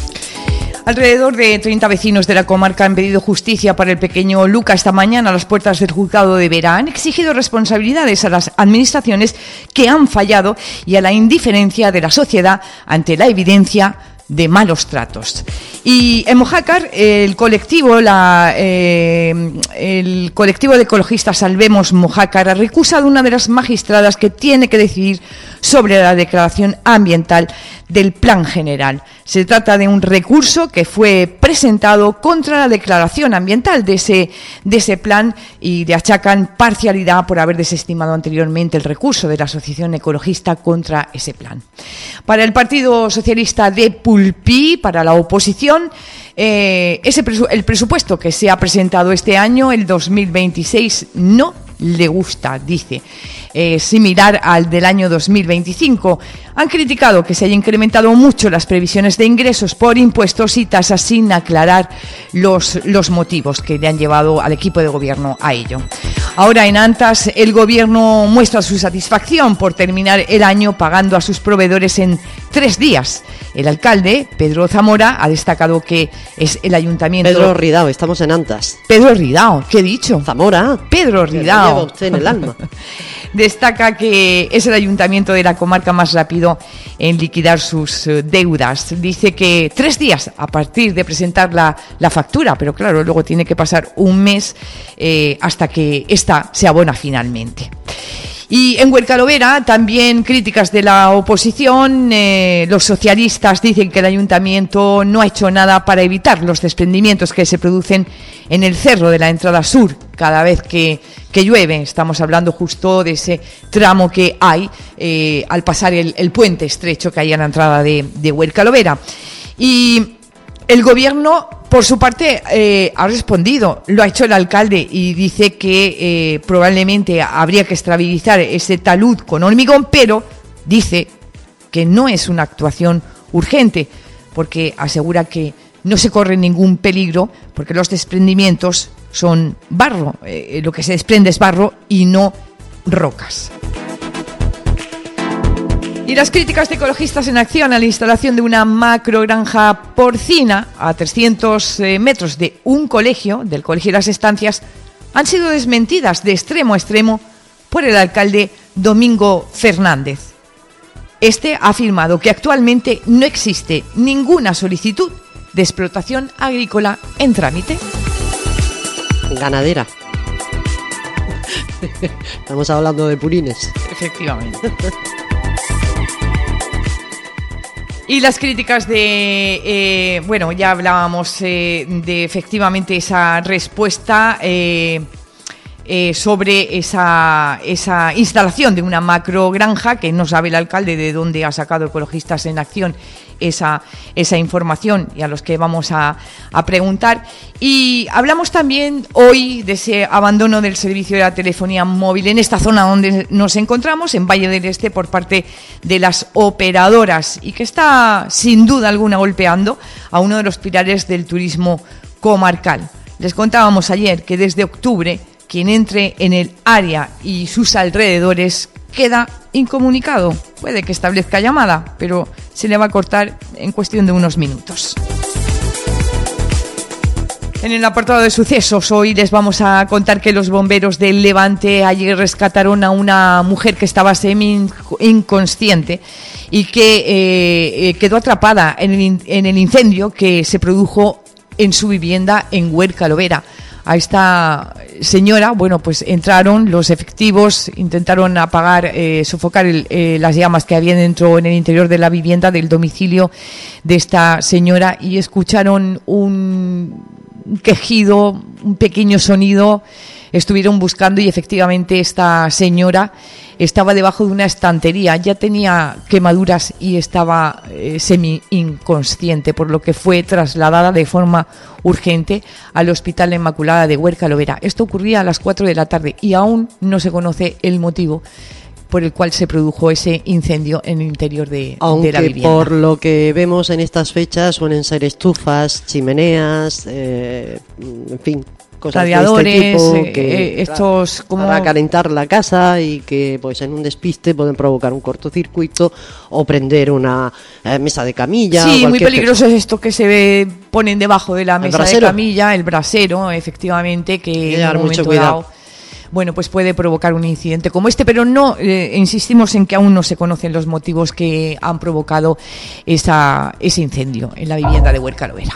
Alrededor de treinta vecinos de la comarca han pedido justicia para el pequeño Luca esta mañana a las puertas del juzgado de Vera. Han exigido responsabilidades a las administraciones que han fallado y a la indiferencia de la sociedad ante la evidencia de malos tratos. Y en Mojácar, el colectivo, la, eh, el colectivo de ecologistas Salvemos Mojácar ha recusado una de las magistradas que tiene que decidir sobre la declaración ambiental del Plan General. Se trata de un recurso que fue presentado contra la declaración ambiental de ese, de ese plan y le achacan parcialidad por haber desestimado anteriormente el recurso de la Asociación Ecologista contra ese plan. Para el Partido Socialista de Pulpí, para la oposición, eh, ese presu- el presupuesto que se ha presentado este año, el dos mil veintiséis, no le gusta, dice, eh, similar al del año dos mil veinticinco. Han criticado que se haya incrementado mucho las previsiones de ingresos por impuestos y tasas sin aclarar los, los motivos que le han llevado al equipo de gobierno a ello. Ahora en Antas el gobierno muestra su satisfacción por terminar el año pagando a sus proveedores en tres días. El alcalde, Pedro Zamora, ha destacado que es el ayuntamiento... Pedro Ridao, estamos en Antas. Pedro Ridao, ¿qué he dicho? Zamora. Pedro Ridao. Lleva usted en el alma. Destaca que es el ayuntamiento de la comarca más rápido en liquidar sus uh, deudas. Dice que tres días a partir de presentar la, la factura, pero claro, luego tiene que pasar un mes eh, hasta que esta se abona finalmente. Y en Huercalovera también críticas de la oposición. Eh, los socialistas dicen que el ayuntamiento no ha hecho nada para evitar los desprendimientos que se producen en el cerro de la entrada sur cada vez que, que llueve. Estamos hablando justo de ese tramo que hay eh, al pasar el, el puente estrecho que hay a la entrada de, de Huercalovera. Y el gobierno, por su parte, eh, ha respondido, lo ha hecho el alcalde y dice que eh, probablemente habría que estabilizar ese talud con hormigón, pero dice que no es una actuación urgente, porque asegura que no se corre ningún peligro, porque los desprendimientos son barro, eh, lo que se desprende es barro y no rocas. Y las críticas de ecologistas en acción a la instalación de una macrogranja porcina a trescientos eh, metros de un colegio, del Colegio de las Estancias, han sido desmentidas de extremo a extremo por el alcalde Domingo Fernández. Este ha afirmado que actualmente no existe ninguna solicitud de explotación agrícola en trámite. Ganadera. Estamos hablando de purines. Efectivamente. Y las críticas de, eh, bueno, ya hablábamos eh, de efectivamente esa respuesta eh, eh, sobre esa, esa instalación de una macrogranja, que no sabe el alcalde de dónde ha sacado Ecologistas en Acción esa, esa información, y a los que vamos a, a preguntar. Y hablamos también hoy de ese abandono del servicio de la telefonía móvil en esta zona donde nos encontramos, en Valle del Este, por parte de las operadoras, y que está sin duda alguna golpeando a uno de los pilares del turismo comarcal. Les contábamos ayer que desde octubre quien entre en el área y sus alrededores queda incomunicado. Puede que establezca llamada, pero se le va a cortar en cuestión de unos minutos. En el apartado de sucesos, hoy les vamos a contar que los bomberos del Levante ayer rescataron a una mujer que estaba semi-inconsciente y que eh, quedó atrapada en el, en el incendio que se produjo en su vivienda en Huercalovera. A esta señora, bueno, pues entraron los efectivos, intentaron apagar, eh, sofocar el, eh, las llamas que había dentro, en el interior de la vivienda, del domicilio de esta señora, y escucharon un quejido, un pequeño sonido. Estuvieron buscando y efectivamente esta señora estaba debajo de una estantería, ya tenía quemaduras y estaba eh, semi-inconsciente, por lo que fue trasladada de forma urgente al Hospital La Inmaculada de Huercalovera. Esto ocurría a las cuatro de la tarde y aún no se conoce el motivo por el cual se produjo ese incendio en el interior de, Aunque de la vivienda. Por lo que vemos en estas fechas suelen ser estufas, chimeneas, eh, en fin, cosas radiadores, de este tipo, eh, que, eh, estos claro, como para calentar la casa y que pues en un despiste pueden provocar un cortocircuito o prender una eh, mesa de camilla. Sí, muy peligroso cosa. es esto que se ve, ponen debajo de la mesa de camilla, el brasero, efectivamente, que en un momento dado, bueno, pues puede provocar un incidente como este, pero no, eh, insistimos en que aún no se conocen los motivos que han provocado esa, ese incendio en la vivienda de Huerca-Lovera.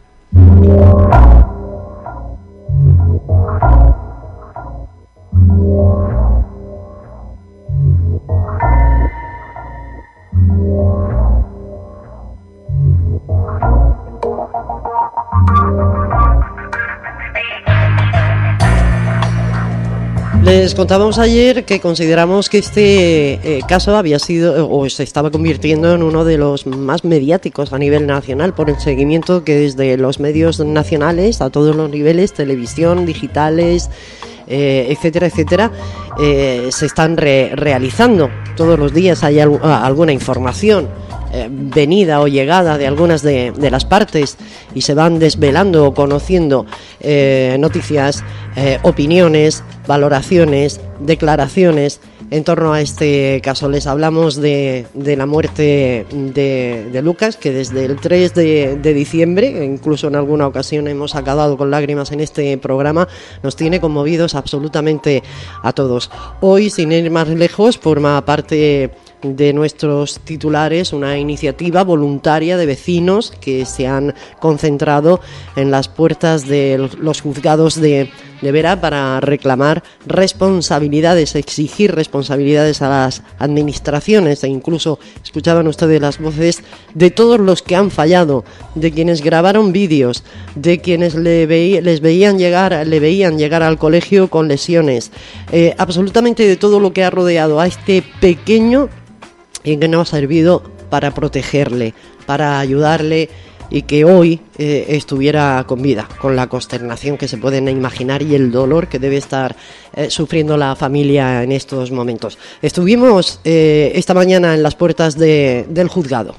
Les contábamos ayer que consideramos que este eh, caso había sido o se estaba convirtiendo en uno de los más mediáticos a nivel nacional por el seguimiento que desde los medios nacionales a todos los niveles, televisión, digitales, eh, etcétera, etcétera, eh, se están re- realizando. Todos los días hay al- alguna información Eh, venida o llegada de algunas de, de las partes y se van desvelando o conociendo eh, noticias, eh, opiniones, valoraciones, declaraciones en torno a este caso. Les hablamos de, de la muerte de, de Lucas, que desde el tres de, de diciembre, incluso en alguna ocasión hemos acabado con lágrimas en este programa, nos tiene conmovidos absolutamente a todos. Hoy, sin ir más lejos, forma parte de nuestros titulares una iniciativa voluntaria de vecinos que se han concentrado en las puertas de los juzgados de, de Vera para reclamar responsabilidades, exigir responsabilidades a las administraciones, e incluso escuchaban ustedes las voces de todos los que han fallado, de quienes grabaron vídeos, de quienes le veí, les veían llegar, le veían llegar al colegio con lesiones, eh, absolutamente de todo lo que ha rodeado a este pequeño y que nos ha servido para protegerle, para ayudarle y que hoy eh, estuviera con vida, con la consternación que se pueden imaginar y el dolor que debe estar eh, sufriendo la familia en estos momentos. Estuvimos eh, esta mañana en las puertas de, del juzgado.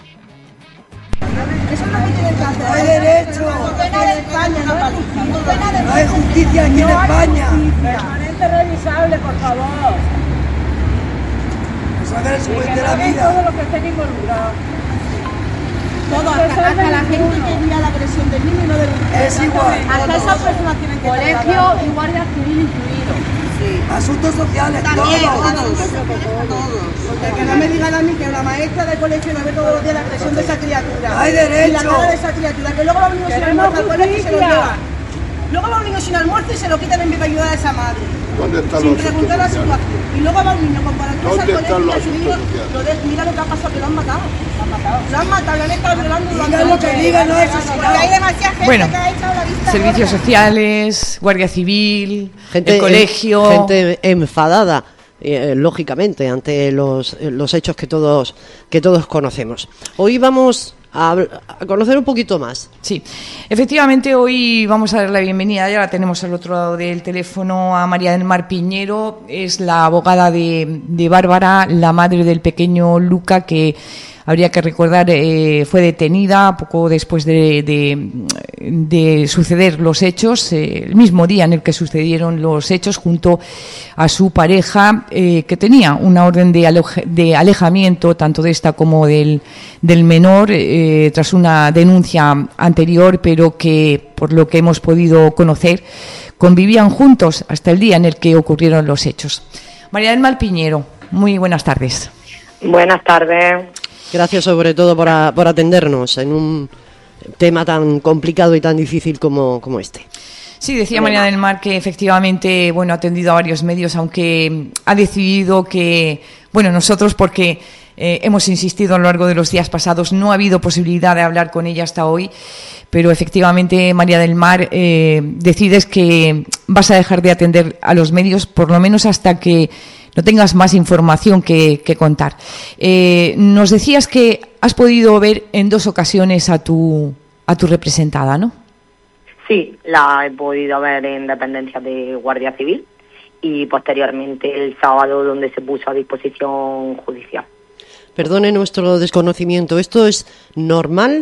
No hay derecho, no hay justicia aquí en España. Permanente revisable, por favor. A ver, y que paguen todo lo que estén involucrados. Todo, hasta, hasta la gente que envía la agresión del niño y no del niño. Es igual. Hasta esas personas tienen que colegio y guardia civil incluido. Sí. Asuntos sociales, también, todos. todos. todos. Porque que no me digan a mí que una maestra del colegio no ve todos los días la agresión de esa criatura. No hay derecho. Y la cara de esa criatura, que luego los niños sin almuerzo al colegio y se lo llevan. Luego los niños sin almuerzo y se lo quitan en vez de ayudar a esa madre. ¿Dónde están sin los preguntar la situación. Y luego va un niño con paraturras al colegio y a su niño lo de, mira lo que ha pasado, que lo han matado. Lo han matado. Lo han matado, lo han estado violando. Digan lo que digan, no es porque hay demasiada gente bueno, que ha echado la vista. Servicios sociales, Guardia Civil, gente, el colegio. Gente enfadada. Eh, lógicamente ante los, los hechos que todos que todos conocemos. Hoy vamos a, a conocer un poquito más. Sí, efectivamente hoy vamos a dar la bienvenida, ya la tenemos al otro lado del teléfono, a María del Mar Piñero, es la abogada de, de Bárbara, la madre del pequeño Luca, que habría que recordar, eh, fue detenida poco después de, de, de suceder los hechos, eh, el mismo día en el que sucedieron los hechos, junto a su pareja, eh, que tenía una orden de, aloje, de alejamiento, tanto de esta como del, del menor, eh, tras una denuncia anterior, pero que, por lo que hemos podido conocer, convivían juntos hasta el día en el que ocurrieron los hechos. María del Mar Piñero, muy buenas tardes. Buenas tardes. Gracias sobre todo por, a, por atendernos en un tema tan complicado y tan difícil como, como este. Sí, decía María del Mar que efectivamente, bueno, ha atendido a varios medios, aunque ha decidido que, bueno, nosotros porque eh, hemos insistido a lo largo de los días pasados, no ha habido posibilidad de hablar con ella hasta hoy, pero efectivamente, María del Mar, eh, decides que vas a dejar de atender a los medios, por lo menos hasta que no tengas más información que, que contar. Eh, nos decías que has podido ver en dos ocasiones a tu a tu representada, ¿no? Sí, la he podido ver en dependencias de Guardia Civil y posteriormente el sábado, donde se puso a disposición judicial. Perdone nuestro desconocimiento, ¿esto es normal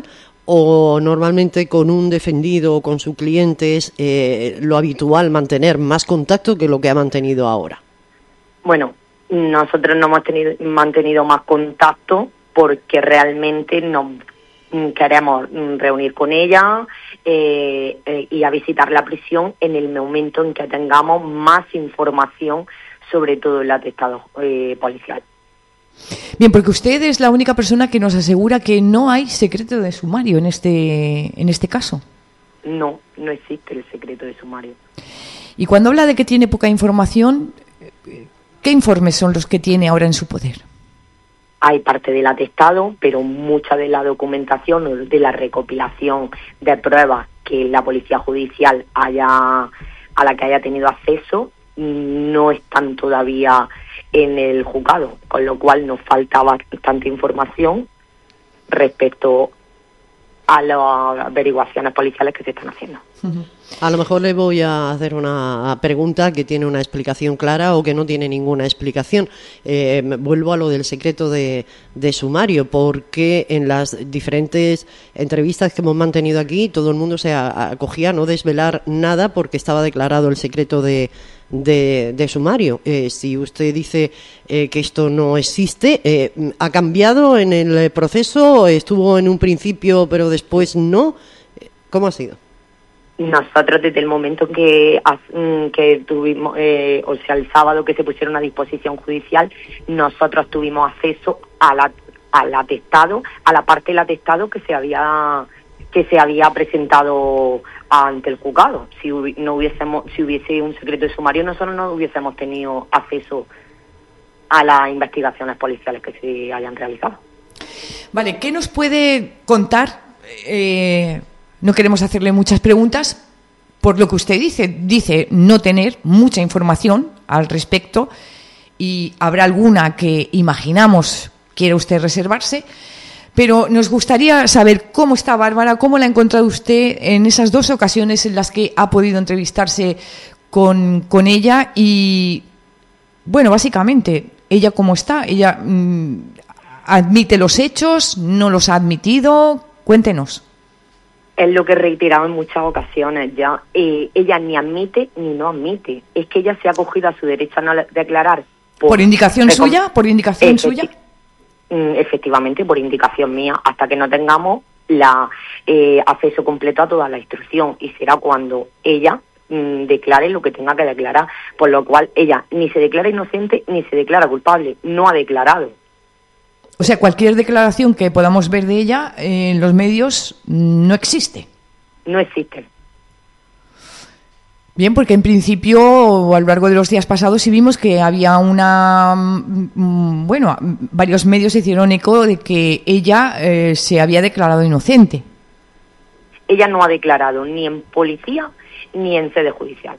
o normalmente con un defendido o con su cliente es eh, lo habitual mantener más contacto que lo que ha mantenido ahora? Bueno, nosotros no hemos tenido, mantenido más contacto porque realmente nos queremos reunir con ella eh, eh, y a visitar la prisión en el momento en que tengamos más información sobre todo el atestado eh, policial. Bien, porque usted es la única persona que nos asegura que no hay secreto de sumario en este en este caso. No, no existe el secreto de sumario. Y cuando habla de que tiene poca información, ¿qué informes son los que tiene ahora en su poder? Hay parte del atestado, pero mucha de la documentación, de la recopilación de pruebas que la policía judicial haya a la que haya tenido acceso no están todavía en el juzgado, con lo cual nos falta bastante información respecto a las averiguaciones policiales que se están haciendo. A lo mejor le voy a hacer una pregunta que tiene una explicación clara o que no tiene ninguna explicación. Eh, vuelvo a lo del secreto de, de sumario, porque en las diferentes entrevistas que hemos mantenido aquí todo el mundo se acogía a no desvelar nada porque estaba declarado el secreto de De, de sumario. Eh, si usted dice eh, que esto no existe, eh, ¿ha cambiado en el proceso? ¿Estuvo en un principio pero después no? ¿Cómo ha sido? Nosotros desde el momento que, que tuvimos, eh, o sea, el sábado que se pusieron a disposición judicial, nosotros tuvimos acceso a la, al atestado, a la parte del atestado que se había que se había presentado ante el juzgado. Si hubi- no hubiésemos, si hubiese un secreto de sumario, nosotros no hubiésemos tenido acceso a las investigaciones policiales que se hayan realizado. Vale, ¿qué nos puede contar? Eh, no queremos hacerle muchas preguntas por lo que usted dice. Dice no tener mucha información al respecto y habrá alguna que imaginamos quiere usted reservarse. Pero nos gustaría saber cómo está Bárbara, cómo la ha encontrado usted en esas dos ocasiones en las que ha podido entrevistarse con, con ella y, bueno, básicamente, ella cómo está, ella mmm, admite los hechos, no los ha admitido, cuéntenos. Es lo que he reiterado en muchas ocasiones ya, eh, ella ni admite ni no admite, es que ella se ha acogido a su derecho a no declarar. ¿Por, ¿Por indicación recom- suya? ¿Por indicación Efecti- suya? Efectivamente, por indicación mía, hasta que no tengamos la eh, acceso completo a toda la instrucción, y será cuando ella mm, declare lo que tenga que declarar, por lo cual ella ni se declara inocente ni se declara culpable, no ha declarado. O sea, cualquier declaración que podamos ver de ella eh, en los medios no existe. No existe. Bien, porque en principio a lo largo de los días pasados sí vimos que había una, bueno, varios medios se hicieron eco de que ella eh, se había declarado inocente. Ella no ha declarado ni en policía ni en sede judicial.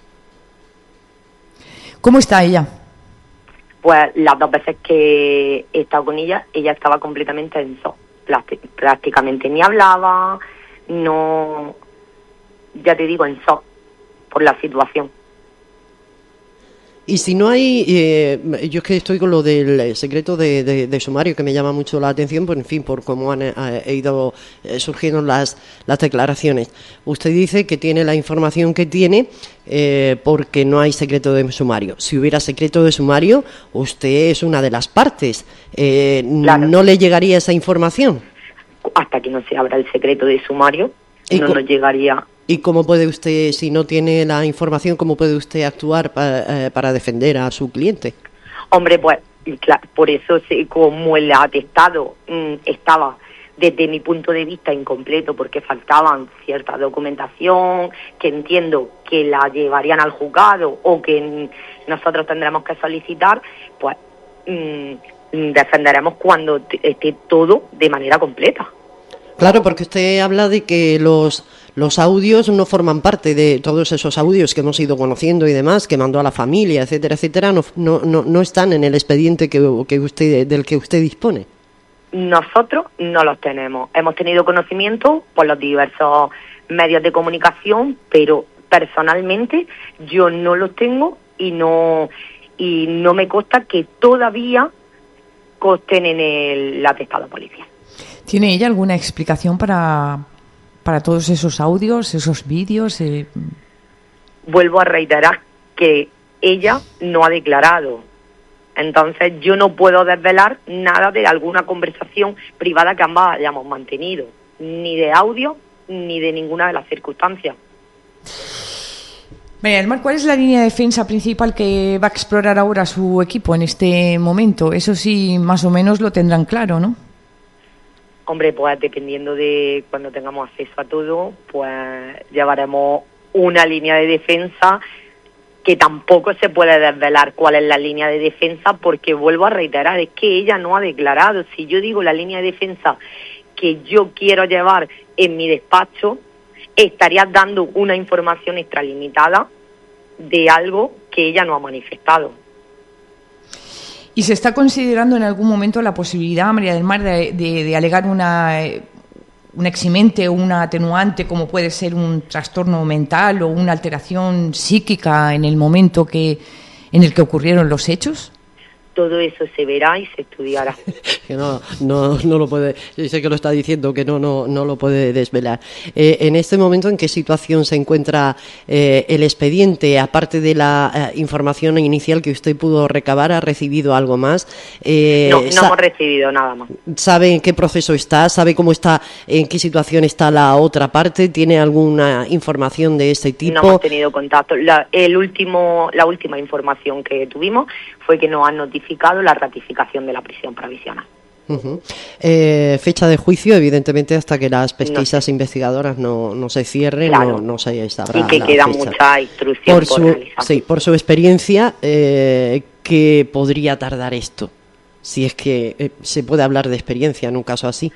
¿Cómo está ella? Pues las dos veces que he estado con ella, ella estaba completamente en shock. Prácticamente ni hablaba, no, ya te digo, en shock por la situación. Y si no hay, eh, yo es que estoy con lo del secreto de, de, de sumario que me llama mucho la atención, pues en fin, por cómo han eh, ido eh, surgiendo las, las declaraciones. Usted dice que tiene la información que tiene eh, porque no hay secreto de sumario. Si hubiera secreto de sumario, usted es una de las partes. Eh, claro. ¿No le llegaría esa información? Hasta que no se abra el secreto de sumario, no nos llegaría. ¿Y cómo puede usted, si no tiene la información, cómo puede usted actuar para, eh, para defender a su cliente? Hombre, pues claro, por eso, como el atestado mmm, estaba desde mi punto de vista incompleto, porque faltaban cierta documentación que entiendo que la llevarían al juzgado o que nosotros tendremos que solicitar, pues mmm, defenderemos cuando esté todo de manera completa. Claro, porque usted habla de que los los audios no forman parte de todos esos audios que hemos ido conociendo y demás, que mandó a la familia, etcétera, etcétera, no no no, no están en el expediente que, que usted del que usted dispone. Nosotros no los tenemos. Hemos tenido conocimiento por los diversos medios de comunicación, pero personalmente yo no los tengo y no y no me consta que todavía consten en el atestado policial. ¿Tiene ella alguna explicación para, para todos esos audios, esos vídeos? Eh... Vuelvo a reiterar que ella no ha declarado. Entonces yo no puedo desvelar nada de alguna conversación privada que ambas hayamos mantenido, ni de audio, ni de ninguna de las circunstancias. María del Mar, ¿cuál es la línea de defensa principal que va a explorar ahora su equipo en este momento? Eso sí, más o menos lo tendrán claro, ¿no? Hombre, pues dependiendo de cuando tengamos acceso a todo, pues llevaremos una línea de defensa que tampoco se puede desvelar cuál es la línea de defensa, porque vuelvo a reiterar, es que ella no ha declarado. Si yo digo la línea de defensa que yo quiero llevar en mi despacho, estaría dando una información extralimitada de algo que ella no ha manifestado. ¿Y se está considerando en algún momento la posibilidad, María del Mar, de, de, de alegar una, un eximente o una atenuante, como puede ser un trastorno mental o una alteración psíquica en el momento que en el que ocurrieron los hechos? Todo eso se verá y se estudiará. Que no, no, no lo puede, yo sé que lo está diciendo, que no, no, no lo puede desvelar. Eh, en este momento, ¿en qué situación se encuentra eh, el expediente? Aparte de la eh, información inicial que usted pudo recabar, ¿ha recibido algo más? Eh, no, no hemos recibido nada más. ¿Sabe en qué proceso está? ¿Sabe cómo está, en qué situación está la otra parte? ¿Tiene alguna información de este tipo? No hemos tenido contacto. La, el último, la última información que tuvimos fue que nos han notificado la ratificación de la prisión provisional. Uh-huh. Eh, fecha de juicio, evidentemente, hasta que las pesquisas no. investigadoras no, no se cierren, claro. no, no se sabrá. Y que la queda fecha. mucha instrucción por, por su, realizar. Sí, por su experiencia, eh, ¿qué podría tardar esto? Si es que eh, se puede hablar de experiencia en un caso así.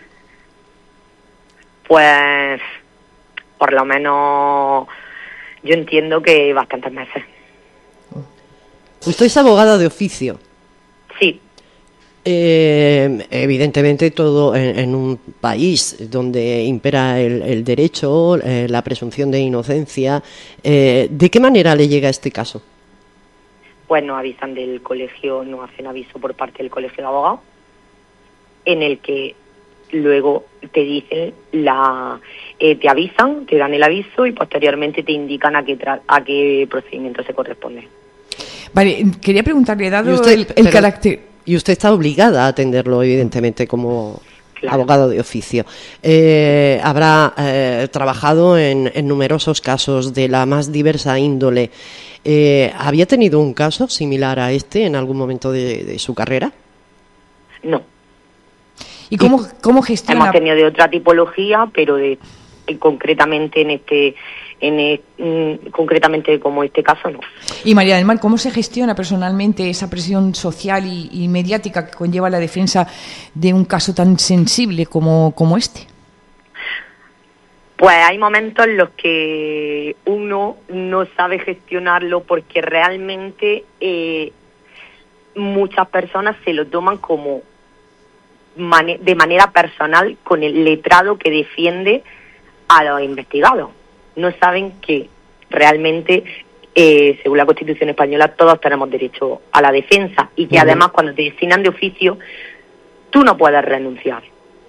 Pues, por lo menos, yo entiendo que bastantes meses. Usted es abogada de oficio. Sí. Eh, evidentemente todo en, en un país donde impera el, el derecho, eh, la presunción de inocencia, eh, ¿de qué manera le llega este caso? Pues nos avisan del colegio, nos hacen aviso por parte del colegio de abogados, en el que luego te dicen, la eh, te avisan, te dan el aviso y posteriormente te indican a qué, tra- a qué procedimiento se corresponde. Vale, quería preguntarle, dado usted, el, el pero, carácter... Y usted está obligada a atenderlo, evidentemente, como claro. abogado de oficio. Eh, habrá eh, trabajado en, en numerosos casos de la más diversa índole. Eh, ¿Había tenido un caso similar a este en algún momento de, de su carrera? No. ¿Y cómo, cómo gestiona? Hemos tenido de otra tipología, pero de, concretamente en este... En el, mm, concretamente como este caso, no. Y María del Mar, ¿cómo se gestiona personalmente esa presión social y, y mediática que conlleva la defensa de un caso tan sensible como, como este? Pues hay momentos en los que uno no sabe gestionarlo porque realmente eh, muchas personas se lo toman como mane- de manera personal con el letrado que defiende a los investigados. No saben que realmente, eh, según la Constitución española, todos tenemos derecho a la defensa y que uh-huh. además cuando te designan de oficio, tú no puedes renunciar.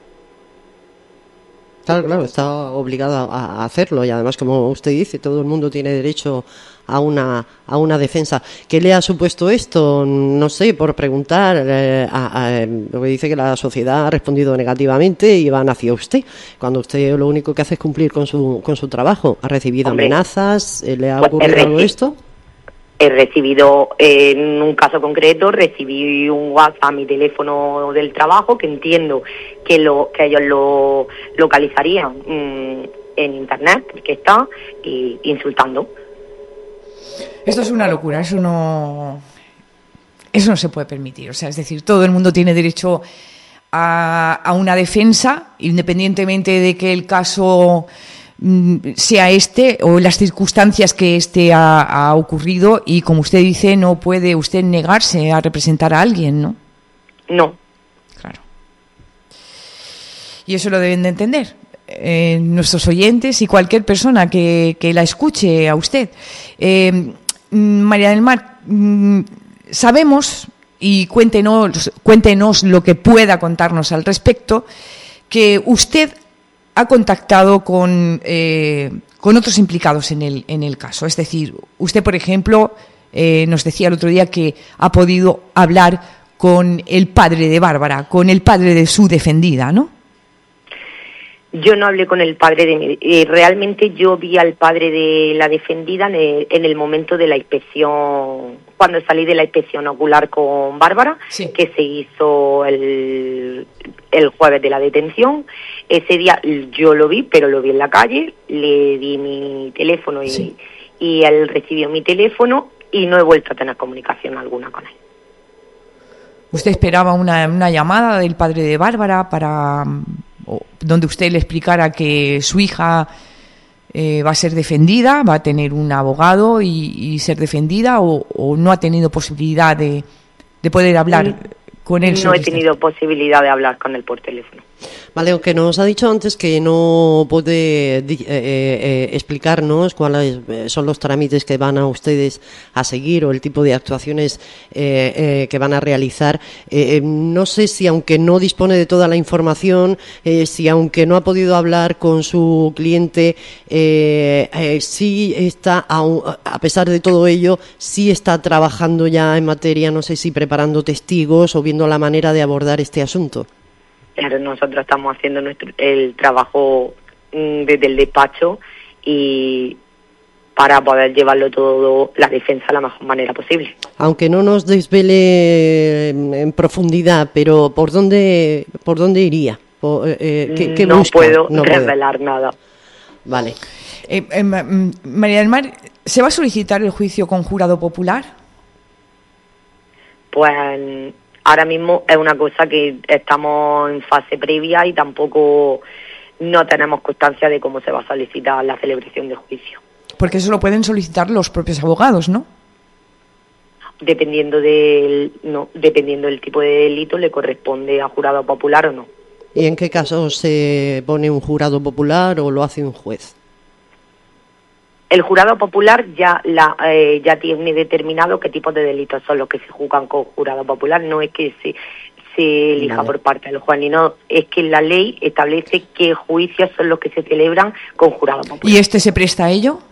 Claro, claro, está obligado a hacerlo y además, como usted dice, todo el mundo tiene derecho a una a una defensa. ¿Qué le ha supuesto esto? No sé, por preguntar, eh, a, a, lo que dice que la sociedad ha respondido negativamente y van hacia usted, cuando usted lo único que hace es cumplir con su con su trabajo. ¿Ha recibido Hombre, amenazas? ¿Le ha pues ocurrido algo de esto? He recibido, eh, en un caso concreto, recibí un WhatsApp a mi teléfono del trabajo, que entiendo que lo que ellos lo localizarían mmm, en internet, porque está, y, insultando. Esto es una locura, eso no, eso no se puede permitir. O sea, es decir, todo el mundo tiene derecho a, a una defensa, independientemente de que el caso sea este o las circunstancias que este ha, ha ocurrido, y como usted dice, no puede usted negarse a representar a alguien, ¿no? No. Claro. Y eso lo deben de entender eh, nuestros oyentes y cualquier persona que, que la escuche a usted. Eh, María del Mar, sabemos, y cuéntenos, cuéntenos lo que pueda contarnos al respecto, que usted ha contactado con, eh, con otros implicados en el, en el caso. Es decir, usted, por ejemplo, eh, nos decía el otro día que ha podido hablar con el padre de Bárbara, con el padre de su defendida, ¿no? Yo no hablé con el padre de mi... Eh, realmente yo vi al padre de la defendida en el, en el momento de la inspección, cuando salí de la inspección ocular con Bárbara, sí. que se hizo el, el jueves de la detención. Ese día yo lo vi, pero lo vi en la calle, le di mi teléfono y, sí. y él recibió mi teléfono y no he vuelto a tener comunicación alguna con él. ¿Usted esperaba una, una llamada del padre de Bárbara para... donde usted le explicara que su hija eh, va a ser defendida, va a tener un abogado y, y ser defendida, o, o no ha tenido posibilidad de, de poder hablar mm, con él? No he tenido este? posibilidad de hablar con él por teléfono. Vale, aunque nos ha dicho antes que no puede eh, eh, explicarnos cuáles son los trámites que van a ustedes a seguir o el tipo de actuaciones eh, eh, que van a realizar, eh, eh, no sé si, aunque no dispone de toda la información, eh, si aunque no ha podido hablar con su cliente, eh, eh, sí está, a, a pesar de todo ello, sí está trabajando ya en materia, no sé si preparando testigos o viendo la manera de abordar este asunto. Claro, nosotros estamos haciendo nuestro el trabajo mm, desde el despacho y para poder llevarlo todo, la defensa, a la mejor manera posible. Aunque no nos desvele en profundidad, pero ¿por dónde por dónde iría? ¿Por, eh, ¿qué, qué no busca? puedo no revelar puedo. nada. Vale. Eh, eh, María del Mar, ¿se va a solicitar el juicio con jurado popular? Pues... ahora mismo es una cosa que estamos en fase previa y tampoco no tenemos constancia de cómo se va a solicitar la celebración del juicio. Porque eso lo pueden solicitar los propios abogados, ¿no? Dependiendo del no, dependiendo del tipo de delito, le corresponde a jurado popular o no. ¿Y en qué caso se pone un jurado popular o lo hace un juez? El jurado popular ya la eh, ya tiene determinado qué tipos de delitos son los que se juzgan con jurado popular. No es que se, se elija vale. por parte del juez, ni no, es que la ley establece qué juicios son los que se celebran con jurado popular. ¿Y este se presta a ello?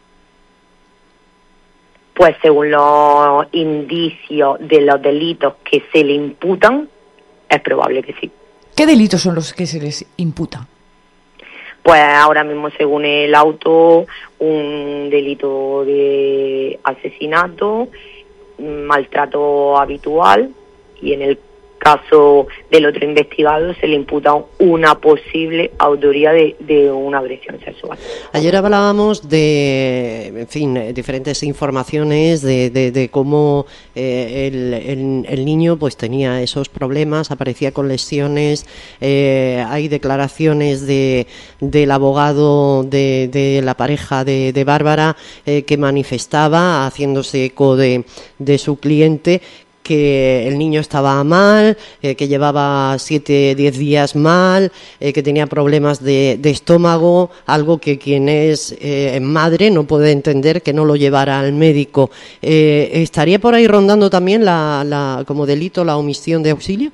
Pues según los indicios de los delitos que se le imputan, es probable que sí. ¿Qué delitos son los que se les imputa? Pues ahora mismo, según el auto, un delito de asesinato, maltrato habitual, y en el caso del otro investigado se le imputa una posible autoría de, de una agresión sexual. Ayer hablábamos de, en fin, diferentes informaciones de, de, de cómo eh, el, el, el niño pues tenía esos problemas, aparecía con lesiones. Eh, hay declaraciones de del abogado de, de la pareja de, de Bárbara eh, que manifestaba, haciéndose eco de, de su cliente, que el niño estaba mal, eh, que llevaba siete, diez días mal, eh, que tenía problemas de, de estómago, algo que quien es eh, madre no puede entender que no lo llevara al médico. Eh, ¿Estaría por ahí rondando también la, la, como delito la omisión de auxilio?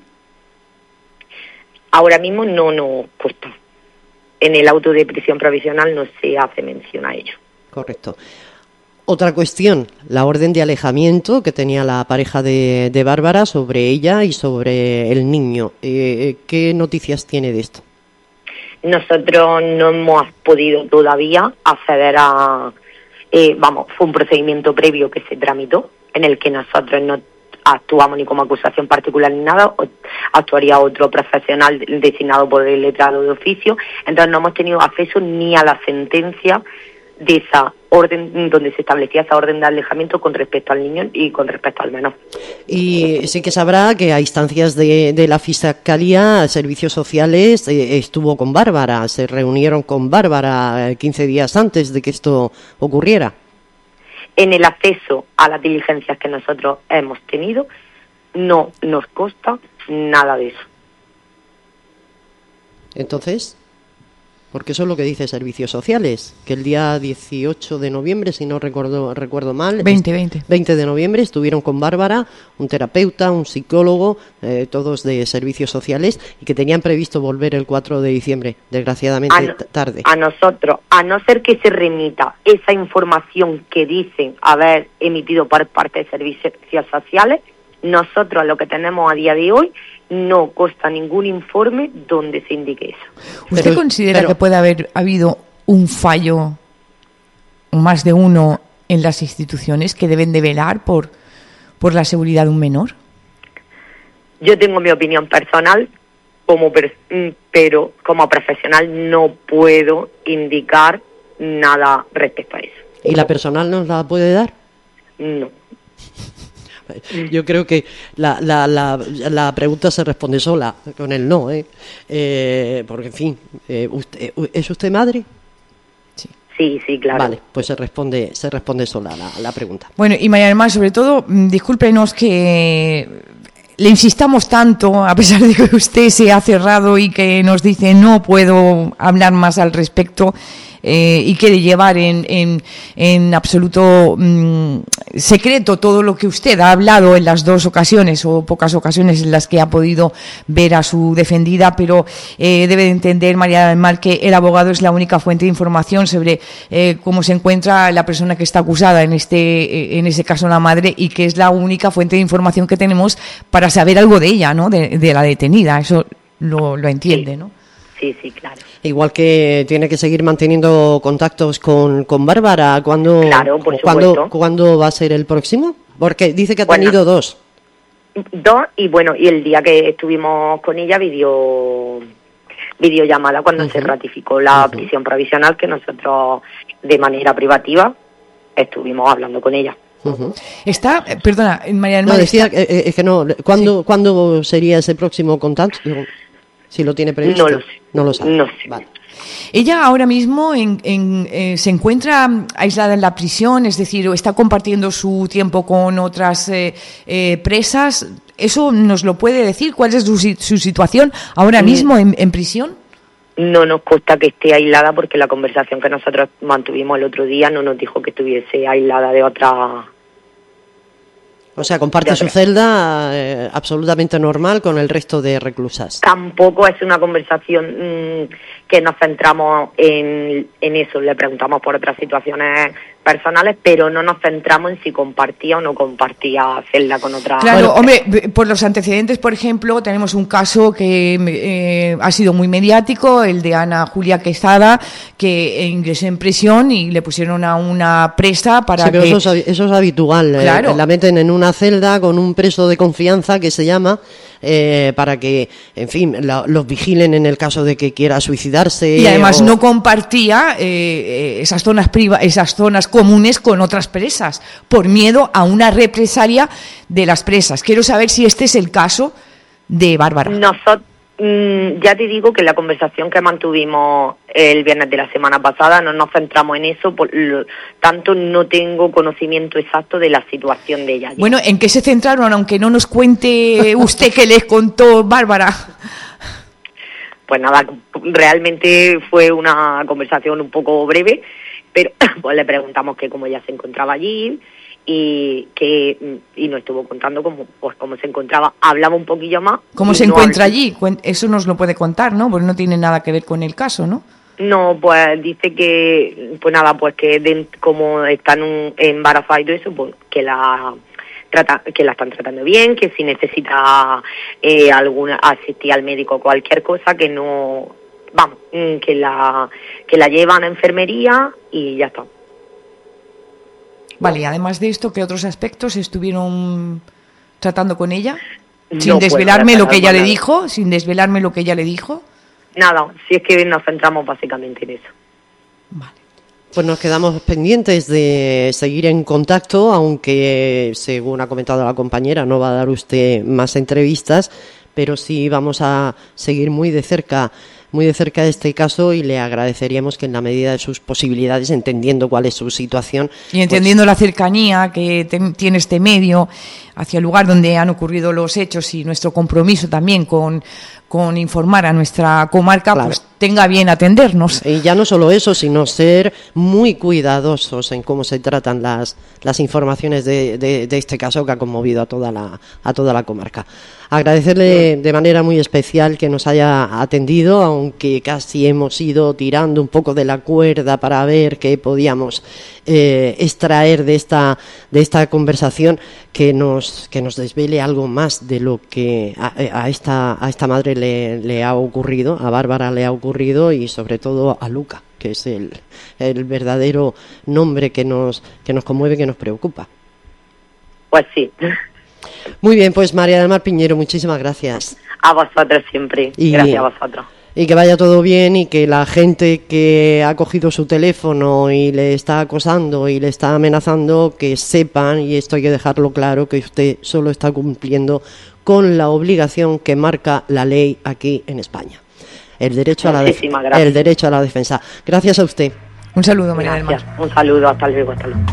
Ahora mismo no nos consta. En el auto de prisión provisional no se hace mención a ello. Correcto. Otra cuestión, la orden de alejamiento que tenía la pareja de, de Bárbara sobre ella y sobre el niño. Eh, ¿Qué noticias tiene de esto? Nosotros no hemos podido todavía acceder a... Eh, vamos, fue un procedimiento previo que se tramitó, en el que nosotros no actuamos ni como acusación particular ni nada, actuaría otro profesional designado por el letrado de oficio. Entonces no hemos tenido acceso ni a la sentencia de esa orden, donde se establecía esa orden de alejamiento con respecto al niño y con respecto al menor. Y sí que sabrá que a instancias de, de la Fiscalía, Servicios Sociales eh, estuvo con Bárbara, se reunieron con Bárbara quince días antes de que esto ocurriera. En el acceso a las diligencias que nosotros hemos tenido, no nos consta nada de eso. Entonces, Porque eso es lo que dice Servicios Sociales, que el día dieciocho de noviembre, si no recuerdo, recuerdo mal... veinte, veinte. veinte de noviembre estuvieron con Bárbara, un terapeuta, un psicólogo, eh, todos de Servicios Sociales, y que tenían previsto volver el cuatro de diciembre, desgraciadamente a no, tarde. A nosotros, a no ser que se remita esa información que dicen haber emitido por parte de Servicios Sociales, nosotros lo que tenemos a día de hoy no consta ningún informe donde se indique eso. ¿Usted pero, considera pero, que puede haber habido un fallo, más de uno, en las instituciones que deben de velar por, por la seguridad de un menor? Yo tengo mi opinión personal, como per, pero como profesional no puedo indicar nada respecto a eso. ¿Y la personal nos la puede dar? No. Yo creo que la, la, la, la pregunta se responde sola con el no, ¿eh? Eh, porque, en fin, eh, usted, ¿es usted madre? Sí. Sí, sí, claro. Vale, pues se responde se responde sola la, la pregunta. Bueno, y María del Mar, sobre todo, discúlpenos que le insistamos tanto, a pesar de que usted se ha cerrado y que nos dice no puedo hablar más al respecto, eh, y quiere llevar en, en, en absoluto mmm, secreto todo lo que usted ha hablado en las dos ocasiones o pocas ocasiones en las que ha podido ver a su defendida, pero eh, debe de entender, María del Mar, que el abogado es la única fuente de información sobre eh, cómo se encuentra la persona que está acusada, en este eh, en ese caso la madre, y que es la única fuente de información que tenemos para saber algo de ella, ¿no? De, de la detenida. Eso lo, lo entiende, sí. ¿no? Sí, sí, claro. Igual que tiene que seguir manteniendo contactos con, con Bárbara. ¿Cuándo, claro, por ¿cuándo, ¿Cuándo va a ser el próximo? Porque dice que ha bueno, tenido dos. Dos, y bueno, y el día que estuvimos con ella, video, videollamada, cuando uh-huh. se ratificó la uh-huh. prisión provisional, que nosotros de manera privativa estuvimos hablando con ella. Uh-huh. Está, perdona, María del Mar. No, decía está... que, eh, que no. ¿Cuándo, sí. ¿Cuándo sería ese próximo contacto? Si lo tiene previsto. No lo sé. No lo sabe. No sé. Vale. Ella ahora mismo en, en, eh, se encuentra aislada en la prisión, es decir, o está compartiendo su tiempo con otras eh, eh, presas. ¿Eso nos lo puede decir? ¿Cuál es su, su situación ahora mismo en, en prisión? No nos consta que esté aislada, porque la conversación que nosotros mantuvimos el otro día no nos dijo que estuviese aislada de otra... O sea, comparte su celda eh, absolutamente normal con el resto de reclusas. Tampoco es una conversación mmm, que nos centramos en, en eso. Le preguntamos por otras situaciones personales, pero no nos centramos en si compartía o no compartía celda con otra. Claro, hombre, por los antecedentes, por ejemplo, tenemos un caso que eh, ha sido muy mediático, el de Ana Julia Quesada, que ingresó en prisión y le pusieron a una presa para sí, pero que... eso es, eso es habitual. Claro. Eh, la meten en una celda con un preso de confianza, que se llama, eh, para que, en fin, la, los vigilen en el caso de que quiera suicidarse. Y además o... no compartía eh, esas zonas priva esas zonas comunes con otras presas, por miedo a una represalia de las presas. Quiero saber si este es el caso de Bárbara. Nosotros, mmm, ya te digo que la conversación que mantuvimos el viernes de la semana pasada no nos centramos en eso, por lo tanto no tengo conocimiento exacto de la situación de ella. Bueno, ¿en qué se centraron, aunque no nos cuente usted qué les contó Bárbara? Pues nada, realmente fue una conversación un poco breve, pero pues le preguntamos que cómo ella se encontraba allí y que y nos estuvo contando cómo pues cómo se encontraba. Hablaba un poquillo más. ¿Cómo se no encuentra al... allí? Eso nos lo puede contar, ¿no? Porque no tiene nada que ver con el caso, ¿no? No, pues dice que, pues nada, pues que de, como están un, embarazada y todo eso, pues que la trata, que la están tratando bien, que si necesita eh, alguna asistir al médico o cualquier cosa, que no, vamos, que la que la llevan a enfermería y ya está. Vale, y además de esto, ¿qué otros aspectos estuvieron tratando con ella? No sin desvelarme lo que ella nada. le dijo, sin desvelarme lo que ella le dijo. Nada, si es que nos centramos básicamente en eso. Vale. Pues nos quedamos pendientes de seguir en contacto, aunque según ha comentado la compañera no va a dar usted más entrevistas, pero sí vamos a seguir muy de cerca muy de cerca este caso y le agradeceríamos que en la medida de sus posibilidades, entendiendo cuál es su situación... Y entendiendo pues, la cercanía que te, tiene este medio hacia el lugar donde han ocurrido los hechos y nuestro compromiso también con, con informar a nuestra comarca, claro, pues tenga bien atendernos. Y ya no solo eso, sino ser muy cuidadosos en cómo se tratan las, las informaciones de, de, de este caso que ha conmovido a toda la, a toda la comarca. Agradecerle de manera muy especial que nos haya atendido, aunque casi hemos ido tirando un poco de la cuerda para ver qué podíamos eh, extraer de esta, de esta conversación, que nos, que nos desvele algo más de lo que a, a, esta, a esta madre le, le ha ocurrido, a Bárbara le ha ocurrido, y sobre todo a Luca, que es el, el verdadero nombre que nos, que nos conmueve, que nos preocupa. Pues sí. Muy bien, pues María del Mar Piñero, muchísimas gracias. A vosotros siempre, y, gracias a vosotros. Y que vaya todo bien, y que la gente que ha cogido su teléfono y le está acosando y le está amenazando, que sepan, y esto hay que dejarlo claro, que usted solo está cumpliendo con la obligación que marca la ley aquí en España. El derecho a la def- el derecho a la defensa. Gracias a usted. Un saludo, María del Mar. Un saludo, hasta luego, hasta luego.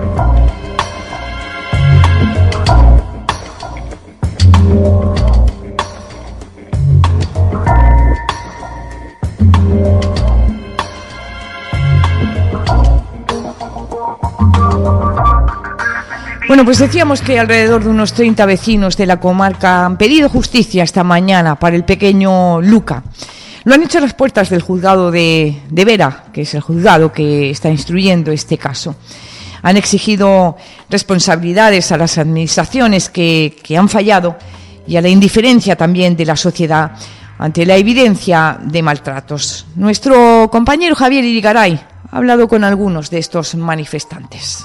Bueno, pues decíamos que alrededor de unos treinta vecinos de la comarca han pedido justicia esta mañana para el pequeño Luca. Lo han hecho a las puertas del juzgado de, de Vera, que es el juzgado que está instruyendo este caso. Han exigido responsabilidades a las administraciones que, que han fallado, y a la indiferencia también de la sociedad ante la evidencia de maltratos. Nuestro compañero Javier Irigaray ha hablado con algunos de estos manifestantes.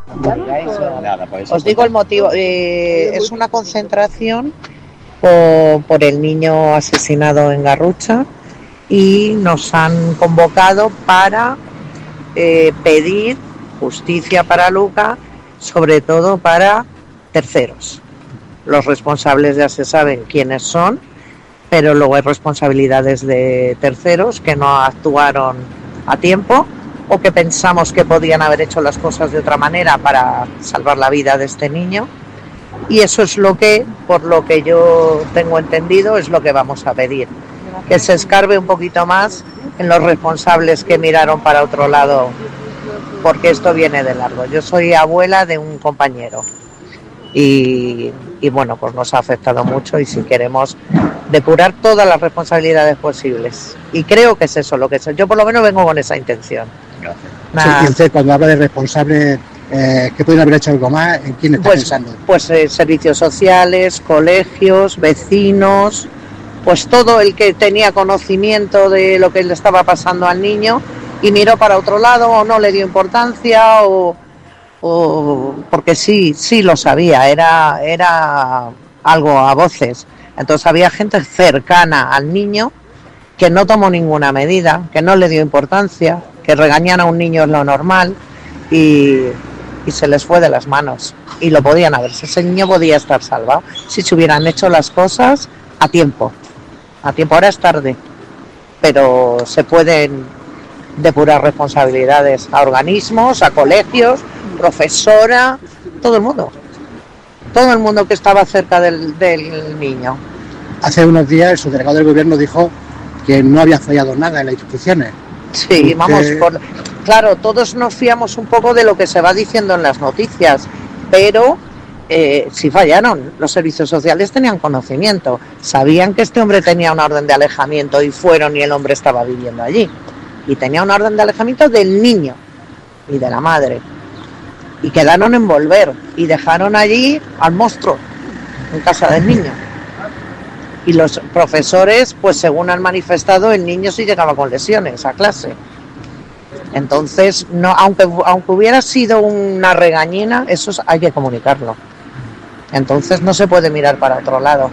Os digo el motivo, eh, es una concentración por, por el niño asesinado en Garrucha, y nos han convocado para eh, pedir justicia para Luca, sobre todo para terceros. Los responsables ya se saben quiénes son, pero luego hay responsabilidades de terceros que no actuaron a tiempo, o que pensamos que podían haber hecho las cosas de otra manera para salvar la vida de este niño, y eso es lo que, por lo que yo tengo entendido, es lo que vamos a pedir, que se escarbe un poquito más en los responsables que miraron para otro lado, porque esto viene de largo. Yo soy abuela de un compañero y, y bueno, pues nos ha afectado mucho, y si queremos depurar todas las responsabilidades posibles, y creo que es eso lo que es. Yo por lo menos vengo con esa intención. Sí, y usted, cuando habla de responsables eh, que pueden haber hecho algo más, ¿en quién está pues, pensando? Pues eh, servicios sociales, colegios, vecinos, pues todo el que tenía conocimiento de lo que le estaba pasando al niño y miró para otro lado, o no le dio importancia, o, o porque sí, sí lo sabía, era, era algo a voces. Entonces había gente cercana al niño que no tomó ninguna medida, que no le dio importancia, que regañar a un niño es lo normal, y, y se les fue de las manos. Y lo podían haber, ese niño podía estar salvado si se hubieran hecho las cosas a tiempo. A tiempo, ahora es tarde, pero se pueden depurar responsabilidades a organismos, a colegios, profesora, todo el mundo. Todo el mundo que estaba cerca del, del niño. Hace unos días el subdelegado del gobierno dijo que no había fallado nada en las instituciones. Sí, Usted... vamos, por, claro, todos nos fiamos un poco de lo que se va diciendo en las noticias, pero eh, sí fallaron. Los servicios sociales tenían conocimiento, sabían que este hombre tenía una orden de alejamiento, y fueron, y el hombre estaba viviendo allí, y tenía una orden de alejamiento del niño y de la madre, y quedaron en volver, y dejaron allí al monstruo en casa del niño. Y los profesores, pues según han manifestado, el niño sí llegaba con lesiones a clase. Entonces, no, aunque, aunque hubiera sido una regañina, eso hay que comunicarlo. Entonces no se puede mirar para otro lado.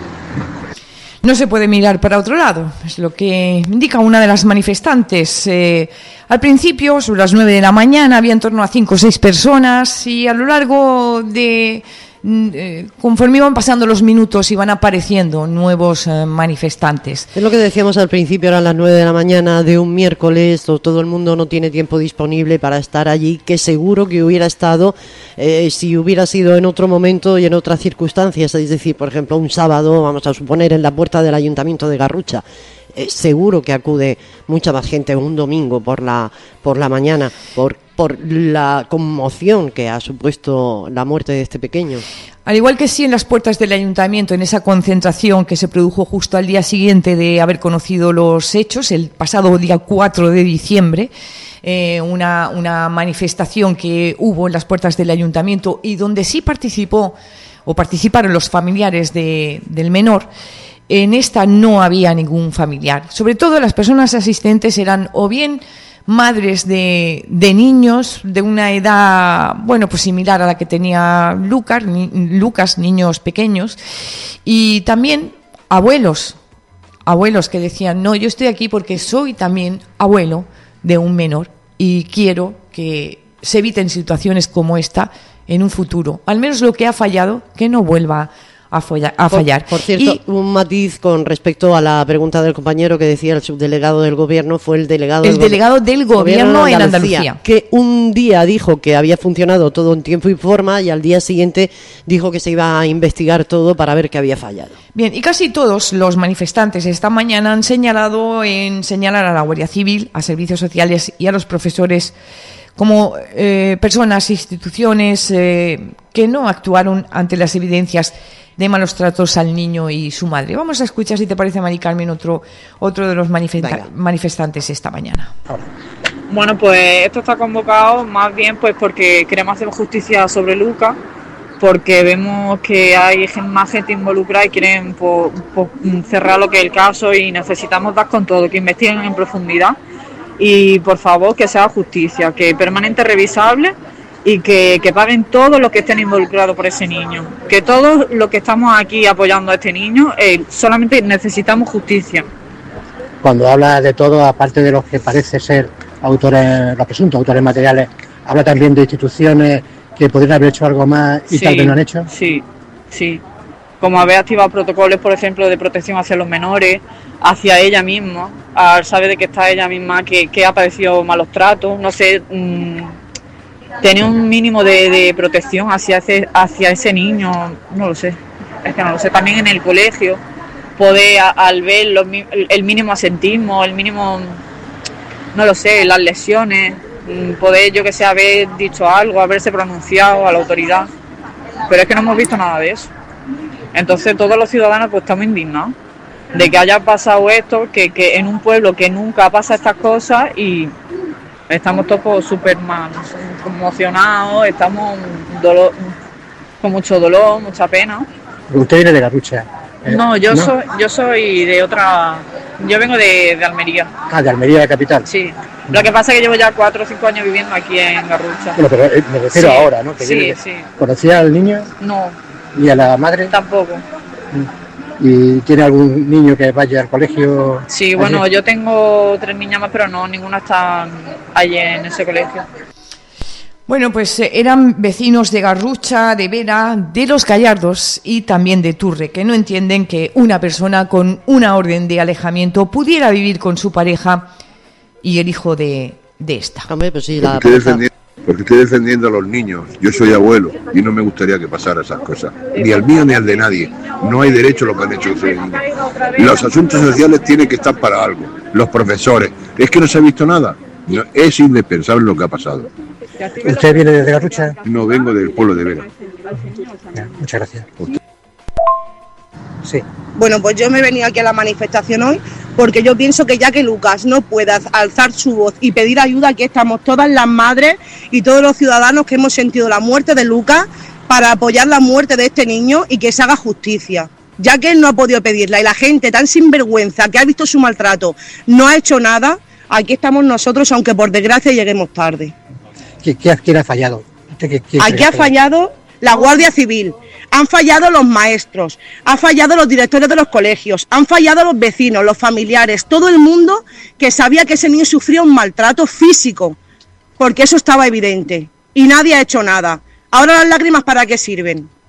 No se puede mirar para otro lado, es lo que indica una de las manifestantes. Eh, al principio, sobre las nueve de la mañana, había en torno a cinco o seis personas, y a lo largo de... eh, conforme iban pasando los minutos iban apareciendo nuevos eh, manifestantes. Es lo que decíamos al principio, eran las nueve de la mañana de un miércoles, todo el mundo no tiene tiempo disponible para estar allí, que seguro que hubiera estado eh, si hubiera sido en otro momento y en otras circunstancias, es decir, por ejemplo, un sábado, vamos a suponer, en la puerta del Ayuntamiento de Garrucha. Eh, seguro que acude mucha más gente un domingo por la por la mañana por por la conmoción que ha supuesto la muerte de este pequeño. Al igual que sí en las puertas del ayuntamiento, en esa concentración que se produjo justo al día siguiente de haber conocido los hechos, el pasado día cuatro de diciembre, eh, una, una manifestación que hubo en las puertas del ayuntamiento y donde sí participó o participaron los familiares de, del menor. En esta no había ningún familiar. Sobre todo las personas asistentes eran o bien madres de, de niños de una edad, bueno, pues similar a la que tenía Lucas, ni, Lucas, niños pequeños, y también abuelos, abuelos que decían, no, yo estoy aquí porque soy también abuelo de un menor y quiero que se eviten situaciones como esta en un futuro. Al menos lo que ha fallado, que no vuelva a fallar. A fallar. Por, por cierto, y, un matiz con respecto a la pregunta del compañero que decía el subdelegado del gobierno, fue el delegado el del delegado del gobierno, gobierno en Andalucía, Andalucía, que un día dijo que había funcionado todo en tiempo y forma y al día siguiente dijo que se iba a investigar todo para ver qué había fallado. Bien, y casi todos los manifestantes esta mañana han señalado en señalar a la Guardia Civil, a servicios sociales y a los profesores como eh, personas, instituciones eh, que no actuaron ante las evidencias de malos tratos al niño y su madre. Vamos a escuchar, si te parece, Mari Carmen, otro, otro de los manifesta- manifestantes esta mañana. Bueno, pues esto está convocado más bien pues porque queremos hacer justicia sobre Lucas, porque vemos que hay más gente involucrada y quieren pues, pues, cerrar lo que es el caso y necesitamos dar con todo, que investiguen en profundidad y por favor que se haga justicia, que permanente revisable y que, que paguen todos los que estén involucrados por ese niño. Que todos los que estamos aquí apoyando a este niño, eh, solamente necesitamos justicia. Cuando habla de todo, aparte de los que parece ser autores, los presuntos autores materiales, habla también de instituciones que podrían haber hecho algo más y sí, tal vez no han hecho. Sí, sí. Como haber activado protocolos, por ejemplo, de protección hacia los menores, hacia ella misma, al saber de que está ella misma, que, que ha padecido malos tratos, no sé... Mmm, tener un mínimo de, de protección hacia ese, hacia ese niño, no lo sé, es que no lo sé. También en el colegio, poder a, al ver los, el mínimo asentismo, el mínimo, no lo sé, las lesiones, poder, yo que sé, haber dicho algo, haberse pronunciado a la autoridad, pero es que no hemos visto nada de eso. Entonces todos los ciudadanos pues estamos indignados de que haya pasado esto, que, que en un pueblo que nunca pasa estas cosas y... Estamos todos súper mal, conmocionados, estamos dolor, con mucho dolor, mucha pena. ¿Usted viene de Garrucha? Eh, no, yo ¿no? soy yo soy de otra... Yo vengo de, de Almería. Ah, de Almería, la capital. Sí. Lo que pasa es que llevo ya cuatro o cinco años viviendo aquí en Garrucha. Bueno, pero me refiero sí, ahora, ¿no? Que sí, de... sí. ¿Conocía al niño? No. ¿Y a la madre? Tampoco. ¿Y tiene algún niño que vaya al colegio? Sí, bueno, allí? Yo tengo tres niñas más, pero no, ninguna está allí en ese colegio. Bueno, pues eh, eran vecinos de Garrucha, de Vera, de Los Gallardos y también de Turre, que no entienden que una persona con una orden de alejamiento pudiera vivir con su pareja y el hijo de, de esta. Hombre, pues sí, la porque, estoy defendiendo, porque estoy defendiendo a los niños. Yo soy abuelo y no me gustaría que pasara esas cosas. Ni al mío ni al de nadie. No hay derecho a lo que han hecho esos niños. Los asuntos sociales tienen que estar para algo. Los profesores. ¿Es que no se ha visto nada? No, es indispensable lo que ha pasado. ¿Usted viene desde Garrucha? No, vengo del pueblo de Vera. Ya, muchas gracias. Sí. Bueno, pues yo me he venido aquí a la manifestación hoy porque yo pienso que ya que Lucas no pueda alzar su voz y pedir ayuda, aquí estamos todas las madres y todos los ciudadanos que hemos sentido la muerte de Lucas para apoyar la muerte de este niño y que se haga justicia. Ya que él no ha podido pedirla y la gente tan sinvergüenza que ha visto su maltrato no ha hecho nada, aquí estamos nosotros, aunque por desgracia lleguemos tarde. ¿Quién ha fallado? ¿Qué, qué aquí ha fallado la Guardia Civil, han fallado los maestros, han fallado los directores de los colegios, han fallado los vecinos, los familiares, todo el mundo que sabía que ese niño sufría un maltrato físico, porque eso estaba evidente y nadie ha hecho nada. Ahora las lágrimas, ¿para qué sirven?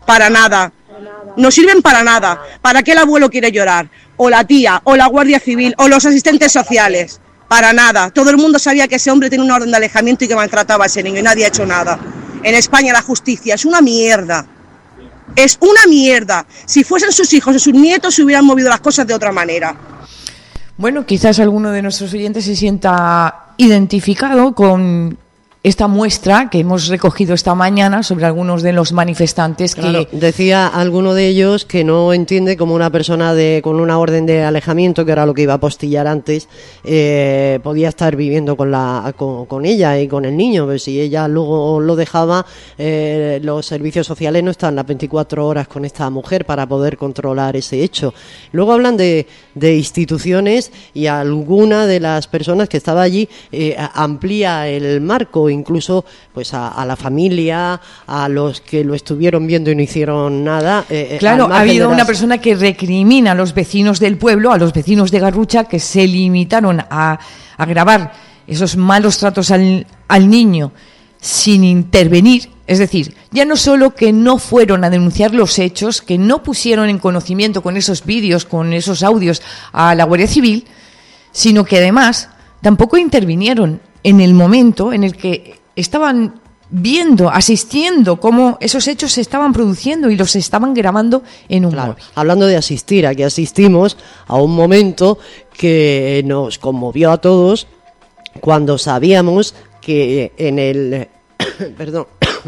Para nada. No sirven para nada. ¿Para qué el abuelo quiere llorar? O la tía, o la Guardia Civil, o los asistentes sociales. Para nada. Todo el mundo sabía que ese hombre tiene una orden de alejamiento y que maltrataba a ese niño y nadie ha hecho nada. En España la justicia es una mierda. Es una mierda. Si fuesen sus hijos o sus nietos se hubieran movido las cosas de otra manera. Bueno, quizás alguno de nuestros oyentes se sienta identificado con esta muestra que hemos recogido esta mañana sobre algunos de los manifestantes que... Claro, decía alguno de ellos que no entiende cómo una persona de con una orden de alejamiento, que era lo que iba a postillar antes, eh, podía estar viviendo con la con, con ella y con el niño. Pero si ella luego lo dejaba, eh, los servicios sociales no están las veinticuatro horas con esta mujer para poder controlar ese hecho. Luego hablan de, de instituciones y alguna de las personas que estaba allí eh, amplía el marco, incluso pues a, a la familia, a los que lo estuvieron viendo y no hicieron nada. Eh, claro, ha habido las... una persona que recrimina a los vecinos del pueblo, a los vecinos de Garrucha, que se limitaron a, a grabar esos malos tratos al, al niño sin intervenir. Es decir, ya no solo que no fueron a denunciar los hechos, que no pusieron en conocimiento con esos vídeos, con esos audios a la Guardia Civil, sino que además tampoco intervinieron en el momento en el que estaban viendo, asistiendo cómo esos hechos se estaban produciendo y los estaban grabando en un claro, móvil. Hablando de asistir, aquí asistimos a un momento que nos conmovió a todos cuando sabíamos que en el... perdón.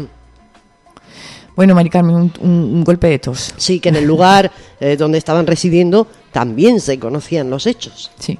Bueno, Mari Carmen, un, un, un golpe de tos. Sí, que en el lugar eh, donde estaban residiendo también se conocían los hechos. Sí.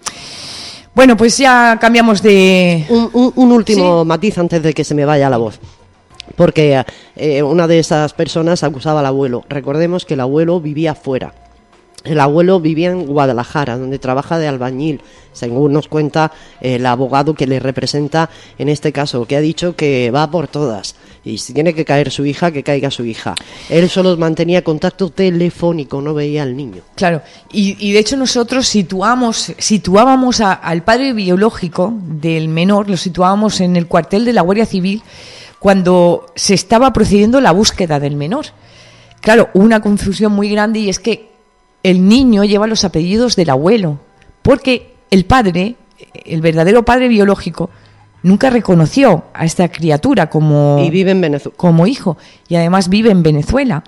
Bueno, pues ya cambiamos de... Un, un, un último ¿Sí? matiz antes de que se me vaya la voz. Porque eh, una de esas personas acusaba al abuelo. Recordemos que el abuelo vivía fuera. El abuelo vivía en Guadalajara, donde trabaja de albañil, según nos cuenta el abogado que le representa en este caso, que ha dicho que va por todas. Y si tiene que caer su hija, que caiga su hija. Él solo mantenía contacto telefónico, no veía al niño. Claro, y, y de hecho nosotros situamos, situábamos a, al padre biológico del menor, lo situábamos en el cuartel de la Guardia Civil cuando se estaba procediendo la búsqueda del menor. Claro, hubo una confusión muy grande y es que el niño lleva los apellidos del abuelo, porque el padre, el verdadero padre biológico, nunca reconoció a esta criatura como, y vive en Venezuela. como hijo, y además vive en Venezuela.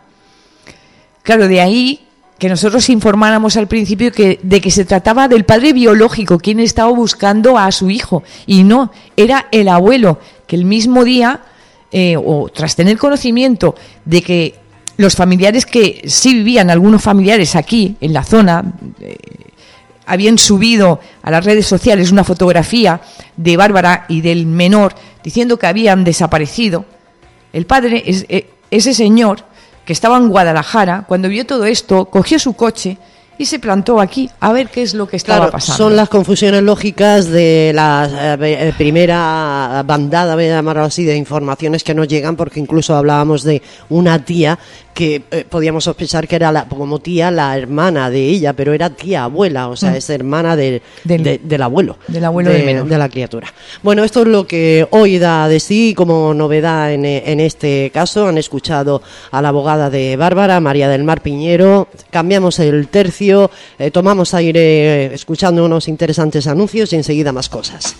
Claro, de ahí que nosotros informáramos al principio que, de que se trataba del padre biológico, quien estaba buscando a su hijo, y no, era el abuelo, que el mismo día, eh, o tras tener conocimiento de que los familiares que sí vivían, algunos familiares aquí en la zona, eh, habían subido a las redes sociales una fotografía de Bárbara y del menor diciendo que habían desaparecido. El padre, es, eh, ese señor que estaba en Guadalajara, cuando vio todo esto, cogió su coche y se plantó aquí a ver qué es lo que estaba claro, pasando. Son las confusiones lógicas de la eh, primera bandada, voy a llamarlo así, de informaciones que nos llegan, porque incluso hablábamos de una tía que eh, podíamos sospechar que era la, como tía la hermana de ella, pero era tía abuela, o sea, mm. es hermana de, del, de, del abuelo, del abuelo de, del menor. de la criatura. Bueno, esto es lo que hoy da de sí como novedad en, en este caso. Han escuchado a la abogada de Bárbara, María del Mar Piñero. Cambiamos el tercio, eh, tomamos aire eh, escuchando unos interesantes anuncios y enseguida más cosas.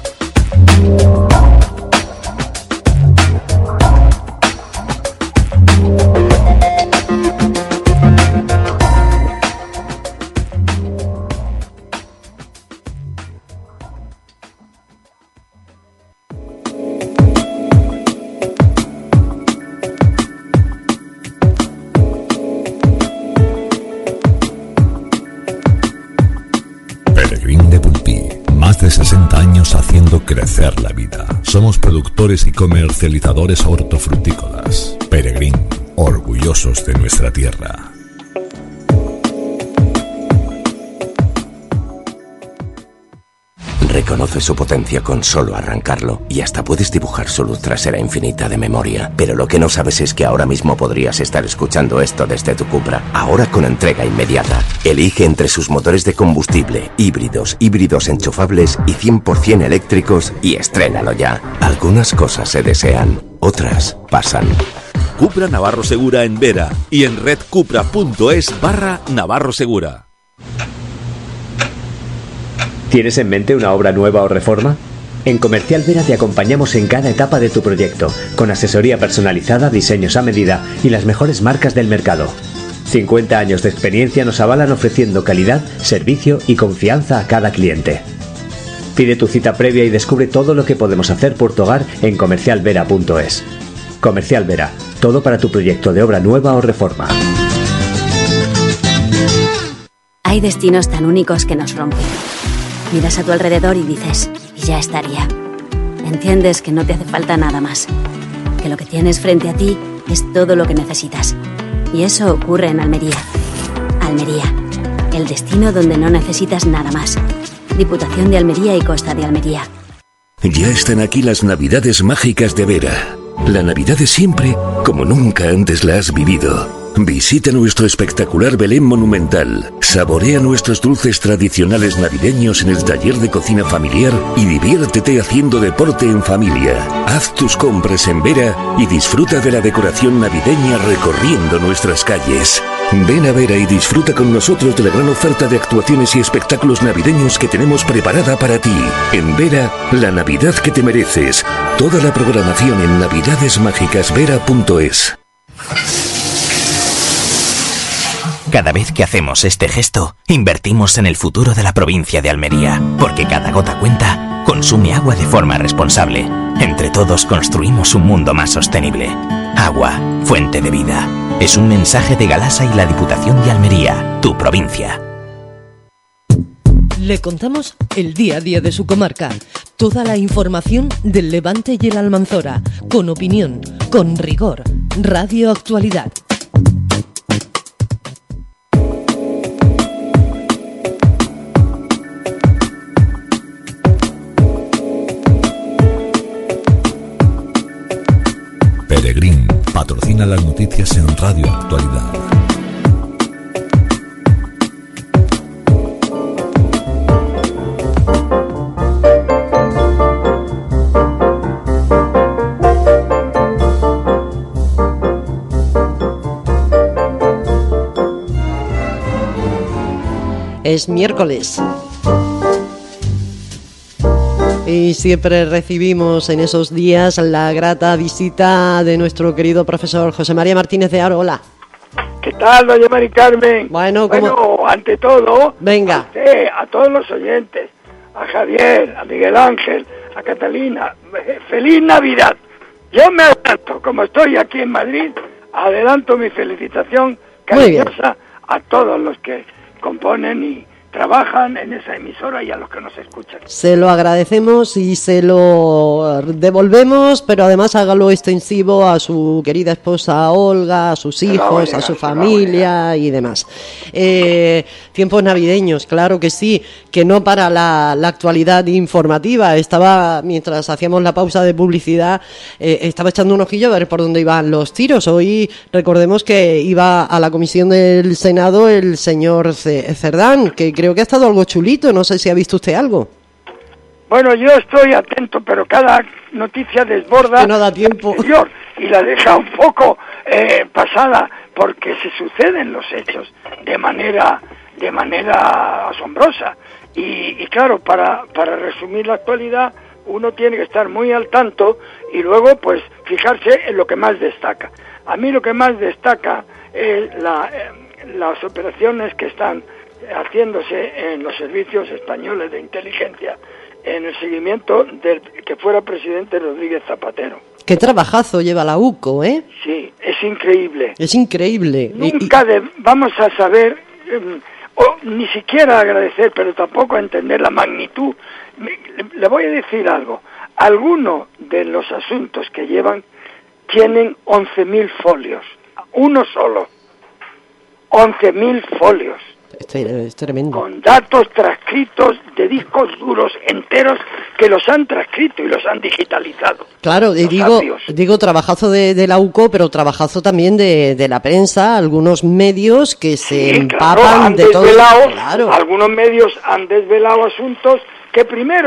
De sesenta años haciendo crecer la vida. Somos productores y comercializadores hortofrutícolas. Peregrín, orgullosos de nuestra tierra. Reconoce su potencia con solo arrancarlo y hasta puedes dibujar su luz trasera infinita de memoria. Pero lo que no sabes es que ahora mismo podrías estar escuchando esto desde tu Cupra, ahora con entrega inmediata. Elige entre sus motores de combustible, híbridos, híbridos enchufables y cien por ciento eléctricos y estrénalo ya. Algunas cosas se desean, otras pasan. Cupra Navarro Segura en Vera y en redcupra.es barra Navarro Segura. ¿Tienes en mente una obra nueva o reforma? En Comercial Vera te acompañamos en cada etapa de tu proyecto, con asesoría personalizada, diseños a medida y las mejores marcas del mercado. cincuenta años de experiencia nos avalan ofreciendo calidad, servicio y confianza a cada cliente. Pide tu cita previa y descubre todo lo que podemos hacer por tu hogar en comercial vera punto es. Comercial Vera, todo para tu proyecto de obra nueva o reforma. Hay destinos tan únicos que nos rompen. Miras a tu alrededor y dices, ya estaría. Entiendes que no te hace falta nada más, que lo que tienes frente a ti es todo lo que necesitas. Y eso ocurre en Almería. Almería, el destino donde no necesitas nada más. Diputación de Almería y Costa de Almería. Ya están aquí las Navidades mágicas de Vera. La Navidad de siempre, como nunca antes la has vivido. Visita nuestro espectacular Belén monumental, saborea nuestros dulces tradicionales navideños en el taller de cocina familiar y diviértete haciendo deporte en familia. Haz tus compras en Vera y disfruta de la decoración navideña recorriendo nuestras calles. Ven a Vera y disfruta con nosotros de la gran oferta de actuaciones y espectáculos navideños que tenemos preparada para ti. En Vera, la Navidad que te mereces. Toda la programación en navidades mágicas vera punto es. Cada vez que hacemos este gesto, invertimos en el futuro de la provincia de Almería, porque cada gota cuenta, consume agua de forma responsable. Entre todos construimos un mundo más sostenible. Agua, fuente de vida. Es un mensaje de Galasa y la Diputación de Almería, tu provincia. Le contamos el día a día de su comarca, toda la información del Levante y el Almanzora, con opinión, con rigor. Radio Actualidad. Peregrín patrocina las noticias en Radio Actualidad. Es miércoles. Y siempre recibimos en esos días la grata visita de nuestro querido profesor José María Martínez de Aro. Hola. ¿Qué tal, doña Mari Carmen? Bueno, bueno ante todo, venga. A usted, a todos los oyentes, a Javier, a Miguel Ángel, a Catalina, ¡feliz Navidad! Yo me adelanto, como estoy aquí en Madrid, adelanto mi felicitación cariñosa a todos los que componen y trabajan en esa emisora y a los que nos escuchan. Se lo agradecemos y se lo devolvemos, pero además hágalo extensivo a su querida esposa Olga, a sus hijos, llegar, a su familia y demás. Eh, tiempos navideños, claro que sí, que no para la, la actualidad informativa. Estaba, mientras hacíamos la pausa de publicidad, eh, estaba echando un ojillo a ver por dónde iban los tiros. Hoy recordemos que iba a la comisión del Senado el señor Cerdán, que creo que ha estado algo chulito, no sé si ha visto usted algo. Bueno, yo estoy atento, pero cada noticia desborda que no da tiempo y la deja un poco eh, pasada, porque se suceden los hechos de manera de manera asombrosa y, y claro, para para resumir la actualidad uno tiene que estar muy al tanto y luego pues fijarse en lo que más destaca. A mí lo que más destaca es la, eh, las operaciones que están haciéndose en los servicios españoles de inteligencia en el seguimiento del que fuera presidente Rodríguez Zapatero. Qué trabajazo lleva la U C O, ¿eh? Sí, es increíble. Es increíble. Nunca de, vamos a saber, eh, o ni siquiera agradecer, pero tampoco entender la magnitud. Le, le voy a decir algo. Algunos de los asuntos que llevan tienen once mil folios. Uno solo. once mil folios. Es tremendo. Con datos transcritos de discos duros enteros que los han transcrito y los han digitalizado. Claro, y digo, digo trabajazo de, de la U C O, pero trabajazo también de, de la prensa, algunos medios que se sí, empapan claro, han de todo. Desvelado, claro. Algunos medios han desvelado asuntos que primero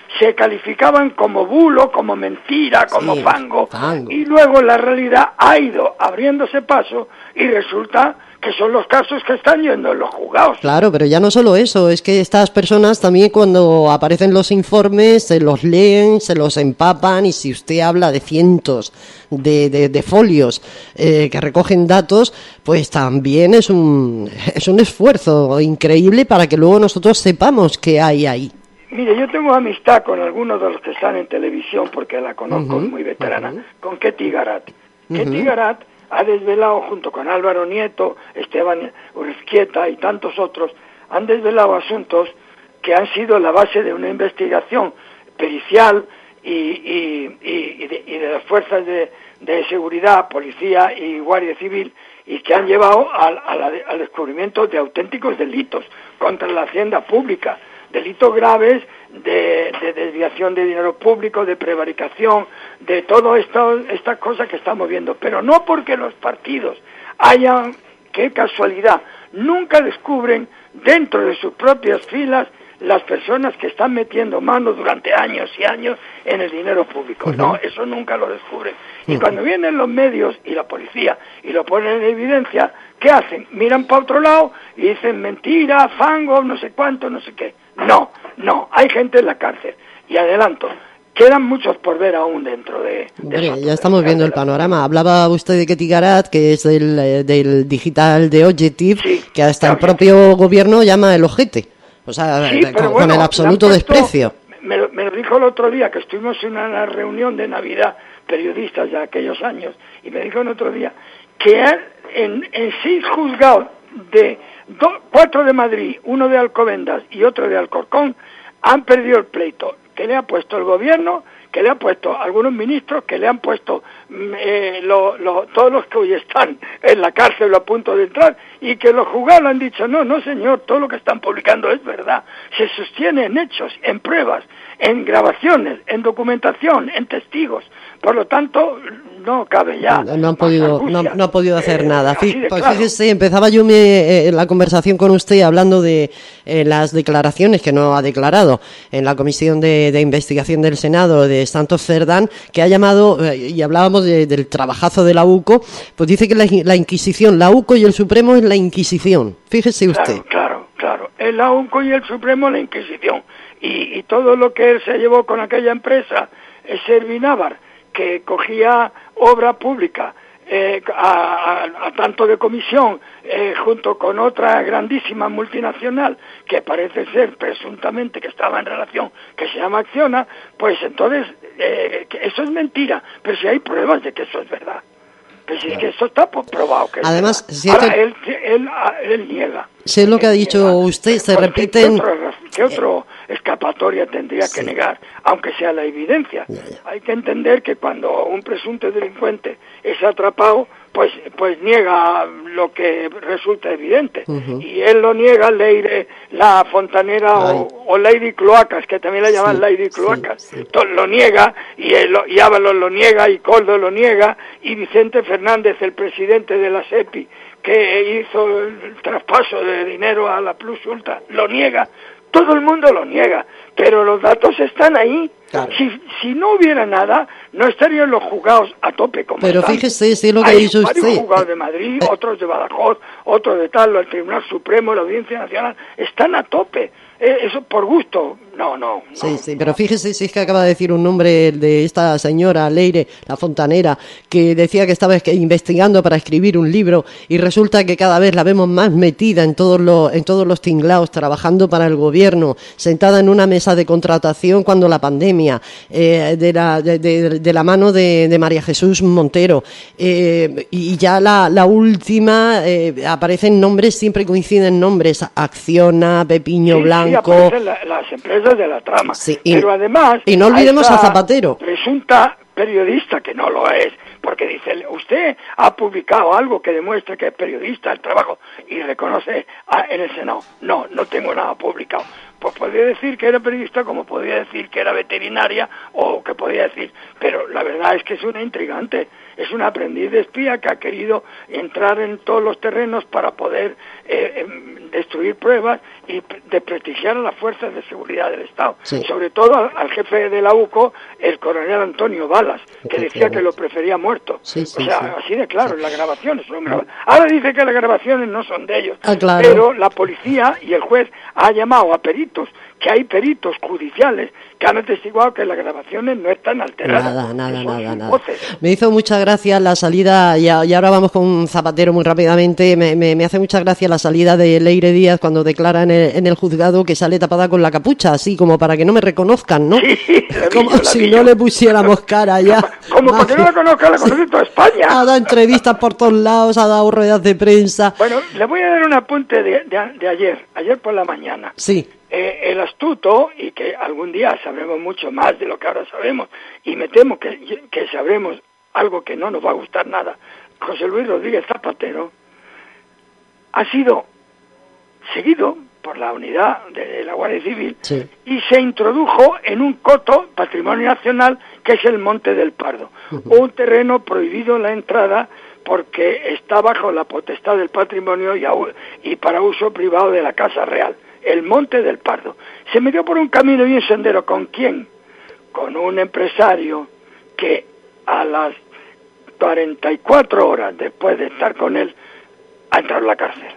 se calificaban como bulo, como mentira, como Sí, fango, fango. y luego la realidad ha ido abriéndose paso y resulta que son los casos que están yendo en los juzgados. Claro, pero ya no solo eso, es que estas personas también cuando aparecen los informes se los leen, se los empapan y si usted habla de cientos de, de, de folios eh, que recogen datos, pues también es un, es un esfuerzo increíble para que luego nosotros sepamos qué hay ahí. Mire, yo tengo amistad con algunos de los que están en televisión porque la conozco, Ujú, es muy veterana, ujú. con Ketty Garat. Ujú. Ketty Garat ha desvelado, junto con Álvaro Nieto, Esteban Urezquieta y tantos otros, han desvelado asuntos que han sido la base de una investigación pericial y, y, y, y, de, y de las fuerzas de, de seguridad, policía y guardia civil, y que han llevado al, a la, al descubrimiento de auténticos delitos contra la hacienda pública, delitos graves de, de desviación de dinero público, de prevaricación, de todo esto, estas cosas que estamos viendo, pero no porque los partidos hayan, qué casualidad, nunca descubren dentro de sus propias filas las personas que están metiendo manos durante años y años en el dinero público. No, eso nunca lo descubren. Y cuando vienen los medios y la policía y lo ponen en evidencia, ¿qué hacen? Miran para otro lado y dicen mentira, fango, no sé cuánto, no sé qué. No, no, hay gente en la cárcel. Y adelanto, quedan muchos por ver aún dentro de... de Hombre, ya estamos viendo el panorama. Hablaba usted de Ketty Garat, que es del, eh, del digital de Objective, que hasta el propio gobierno llama el ojete. O sea, Sí, con, pero con bueno, el absoluto le han puesto- desprecio. Me, lo- me lo dijo el otro día, que estuvimos en una reunión de Navidad, periodistas de aquellos años, y me dijo el otro día que han- en, en seis juzgados, de do- cuatro de Madrid, uno de Alcobendas y otro de Alcorcón, han perdido el pleito, que le ha puesto el gobierno, que le han puesto algunos ministros, que le han puesto mm, eh, lo- lo- todos los que hoy están en la cárcel o a punto de entrar, y que los juzgados han dicho, no, no señor, todo lo que están publicando es verdad, se sostiene en hechos, en pruebas, en grabaciones, en documentación, en testigos, por lo tanto, no cabe ya. No, no han podido, no, no ha podido hacer nada. así Fí- de pues claro. fíjese, empezaba yo mi, eh, la conversación con usted hablando de eh, las declaraciones que no ha declarado en la Comisión de, de Investigación del Senado de Santos Cerdán, que ha llamado, eh, y hablábamos de- del trabajazo de la U C O, pues dice que la, la Inquisición, la U C O y el Supremo es la Inquisición. Fíjese usted. Claro, claro. El A U C O y el Supremo, la Inquisición. Y, y todo lo que él se llevó con aquella empresa, es Servinávar, que cogía obra pública eh, a, a- a tanto de comisión, eh, junto con otra grandísima multinacional que parece ser presuntamente que estaba en relación, que se llama Acciona, pues entonces eh, que eso es mentira, pero si hay pruebas de que eso es verdad. Pues si es que eso está po- probado que es Además, verdad. si Ahora, esto- él, él, él niega. Sé lo que ha dicho usted, se Porque repiten... ¿Qué otro, qué otro escapatoria tendría que negar, aunque sea la evidencia? Hay que entender que cuando un presunto delincuente es atrapado, pues pues niega lo que resulta evidente. Ujú. Y él lo niega, Leire, la fontanera o, o Lady Cloacas, que también la llaman Sí, Lady Cloacas, to- lo niega, y, él, lo- y Ábalos lo niega, y Coldo lo niega, y Vicente Fernández, el presidente de la SEPI, que hizo el traspaso de dinero a la Plus Ultra, lo niega. Todo el mundo lo niega, pero los datos están ahí. Si, si no hubiera nada, no estarían los juzgados a tope como Pero están. fíjese, sí, lo que Hay ha dicho varios usted. juzgados de Madrid, otros de Badajoz, otros de tal, el Tribunal Supremo, la Audiencia Nacional, están a tope. Eh, eso por gusto, no, no. Sí, sí, pero fíjese si es que acaba de decir un nombre de esta señora Leire, la fontanera, que decía que estaba es- investigando para escribir un libro y resulta que cada vez la vemos más metida en todos los, en todos los tinglaos, trabajando para el gobierno, sentada en una mesa de contratación cuando la pandemia, eh, de, la, de, de- de la mano de, de María Jesús Montero. Eh, y ya la, la última, eh, aparecen nombres, siempre coinciden nombres, Acciona, Pepiño Sí, sí, Blanco... aparecen la- las empresas de la trama. y- Pero además... y no olvidemos esa a Zapatero. Presunta periodista, que no lo es, porque dice, usted ha publicado algo que demuestra que es periodista el trabajo, y reconoce a- en el Senado. No, no tengo nada publicado. pues podría decir que era periodista, como podría decir que era veterinaria, o que podía decir, pero la verdad es que es una intrigante, es un aprendiz de espía que ha querido entrar en todos los terrenos para poder eh, eh, destruir pruebas y desprestigiar a las fuerzas de seguridad del Estado, sí. sobre todo al, al jefe de la U C O, el coronel Antonio Balas, que decía que lo prefería muerto. Sí, sí, o sea, sí. así de claro, sí. las grabaciones son grabaciones. Ahora dice que las grabaciones no son de ellos, ah, claro. pero la policía y el juez ha llamado a peritos, que hay peritos judiciales que han atestiguado que las grabaciones no están alteradas. Nada, nada, nada, nada. Me hizo mucha gracia la salida, y, y ahora vamos con Zapatero muy rápidamente, me, me, me hace mucha gracia la salida de Leire Díaz cuando declara en el, en el juzgado que sale tapada con la capucha, así como para que no me reconozcan, ¿no? Sí, como pillo, si pillo. no le pusiéramos cara ya. Como para que no la conozca, la conoce toda España. Ha dado entrevistas por todos lados, ha dado ruedas de prensa. Bueno, le voy a dar un apunte de, de, de ayer, ayer por la mañana. Sí. Eh, el astuto, y que algún día sabremos mucho más de lo que ahora sabemos, y me temo que, que sabremos algo que no nos va a gustar nada, José Luis Rodríguez Zapatero ha sido seguido por la unidad de la Guardia Civil sí. y se introdujo en un coto patrimonio nacional que es el Monte del Pardo, uh-huh. un terreno prohibido la entrada porque está bajo la potestad del patrimonio y, a, y para uso privado de la Casa Real. El Monte del Pardo. Se metió por un camino y un sendero. ¿Con quién? Con un empresario que a las cuarenta y cuatro horas después de estar con él ha entrado en la cárcel.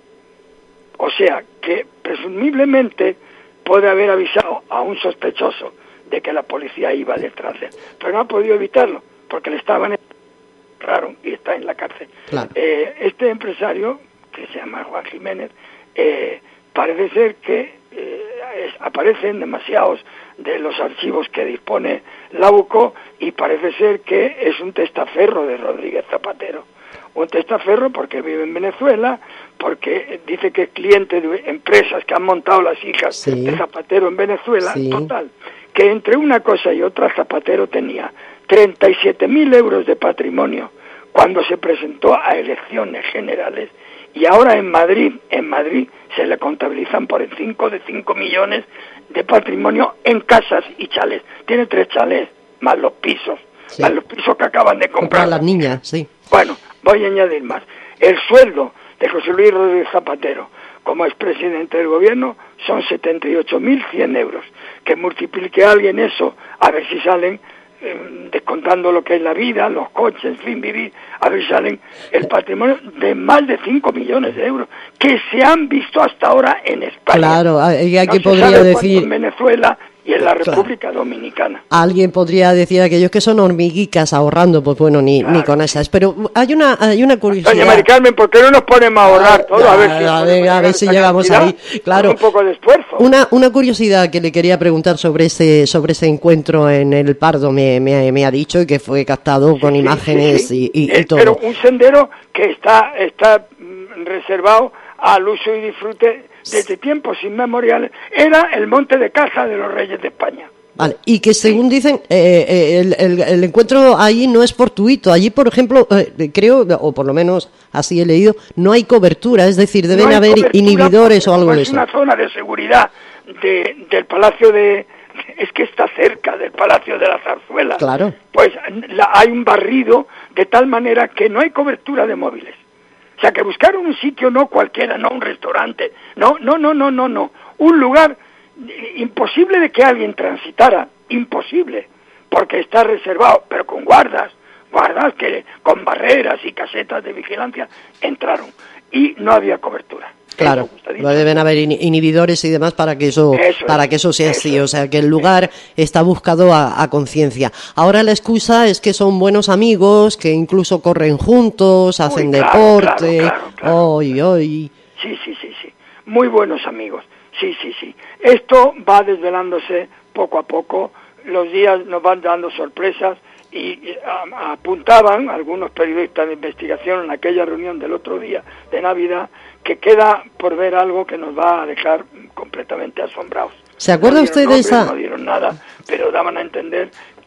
O sea que presumiblemente puede haber avisado a un sospechoso de que la policía iba detrás de él, pero no ha podido evitarlo porque le estaban raro y está en la cárcel. Claro. Eh, este empresario, que se llama Juan Jiménez, eh, parece ser que eh, es, aparecen demasiados de los archivos que dispone la U C O y parece ser que es un testaferro de Rodríguez Zapatero. Un testaferro porque vive en Venezuela, porque dice que es cliente de empresas que han montado las hijas sí. de Zapatero en Venezuela. Sí. Total, que entre una cosa y otra Zapatero tenía treinta y siete mil euros de patrimonio cuando se presentó a elecciones generales. Y ahora en Madrid, en Madrid se le contabilizan por el cinco de cinco millones de patrimonio en casas y chalés. Tiene tres chalés, más los pisos, sí. más los pisos que acaban de comprar. Comprar las niñas, sí. Bueno, voy a añadir más. El sueldo de José Luis Rodríguez Zapatero como expresidente del gobierno son setenta y ocho mil cien euros. Que multiplique a alguien eso, a ver si salen... Eh, descontando lo que es la vida, los coches, en fin, vivir, a ver si salen el patrimonio de más de cinco millones de euros que se han visto hasta ahora en España. Claro, hay, hay no que podría decir en Venezuela y en la República claro. Dominicana. Alguien podría decir aquellos que son hormiguicas ahorrando, pues bueno, ni, claro. ni con esas. Pero hay una hay una curiosidad. Doña Mari Carmen, ¿por qué no nos ponemos a ahorrar todo? Ya, a ver si, a ver, a ver si llegamos ahí. Claro. Un poco de esfuerzo. Una una curiosidad que le quería preguntar sobre ese sobre ese encuentro en el Pardo me, me, me ha dicho y que fue captado sí, con sí, imágenes sí, sí. Y, y, eh, y todo. Pero un sendero que está está reservado al uso y disfrute desde tiempos inmemoriales, era el Monte de Caza de los Reyes de España. Vale, y que según dicen, eh, eh, el, el, el encuentro allí no es fortuito. Allí, por ejemplo, eh, creo, o por lo menos así he leído, no hay cobertura, es decir, deben no haber inhibidores o algo de eso. Es una zona de seguridad de, del Palacio de... Es que está cerca del Palacio de la Zarzuela. Claro. Pues la, hay un barrido de tal manera que no hay cobertura de móviles. O sea, que buscaron un sitio, no cualquiera, no un restaurante, no, no, no, no, no, no. Un lugar imposible de que alguien transitara, imposible, porque está reservado, pero con guardas, guardas que con barreras y casetas de vigilancia entraron y no había cobertura. Claro, deben haber inhibidores y demás para que eso, eso para es, que eso sea eso así, es. O sea que el lugar está buscado a, a conciencia. Ahora la excusa es que son buenos amigos, que incluso corren juntos, hacen Uy, claro, deporte, claro, claro, claro. Hoy, hoy. Sí, sí, sí, sí, muy buenos amigos, sí, sí, sí. Esto va desvelándose poco a poco, los días nos van dando sorpresas y, y a, apuntaban algunos periodistas de investigación en aquella reunión del otro día de Navidad que queda por ver algo que nos va a dejar completamente asombrados. ¿Se acuerda no usted nombres, de esa? No dieron nada, pero daban a entender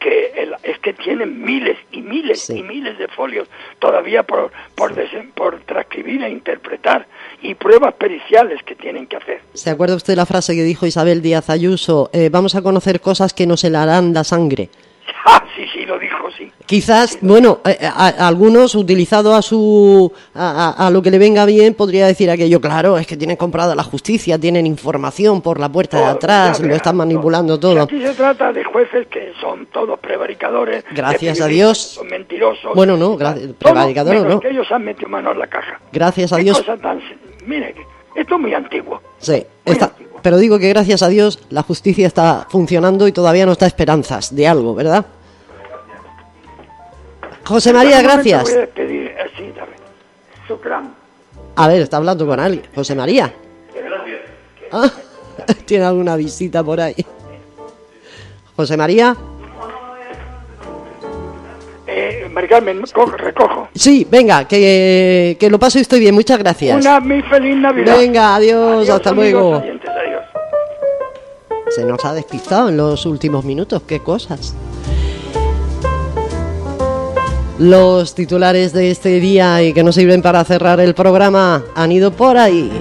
porque el, es que tienen miles y miles sí. y miles de folios todavía por por, desen, por transcribir e interpretar, y pruebas periciales que tienen que hacer. ¿Se acuerda usted la frase que dijo Isabel Díaz Ayuso? Eh, vamos a conocer cosas que nos helarán la sangre. Ah, sí, sí, lo dijo, sí. Quizás, sí, bueno, a, a, a algunos, utilizado a su a, a, a lo que le venga bien, podría decir aquello, claro, es que tienen comprada la justicia, tienen información por la puerta oh, de atrás, lo están manipulando no. todo. Aquí se trata de jueces que son todos prevaricadores. Gracias a Dios. Son mentirosos. Bueno, no, gra- prevaricadores no. Que ellos han metido mano en la caja. Gracias a Dios. Tan, mire, esto es muy antiguo. Sí, muy está. Antiguo. Pero digo que gracias a Dios la justicia está funcionando y todavía nos da esperanzas de algo, ¿verdad? José María, gracias. Voy a despedir así, a ver, está hablando con alguien. José María. Ah, ¿tiene alguna visita por ahí? José María. Eh, Mari Carmen, cojo, recojo. Sí, venga, que, que lo paso y estoy bien. Muchas gracias. Una muy feliz Navidad. Venga, adiós, adiós hasta amigos, luego. Oyentes, adiós. Se nos ha despistado en los últimos minutos, qué cosas. Los titulares de este día y que nos sirven para cerrar el programa han ido por ahí.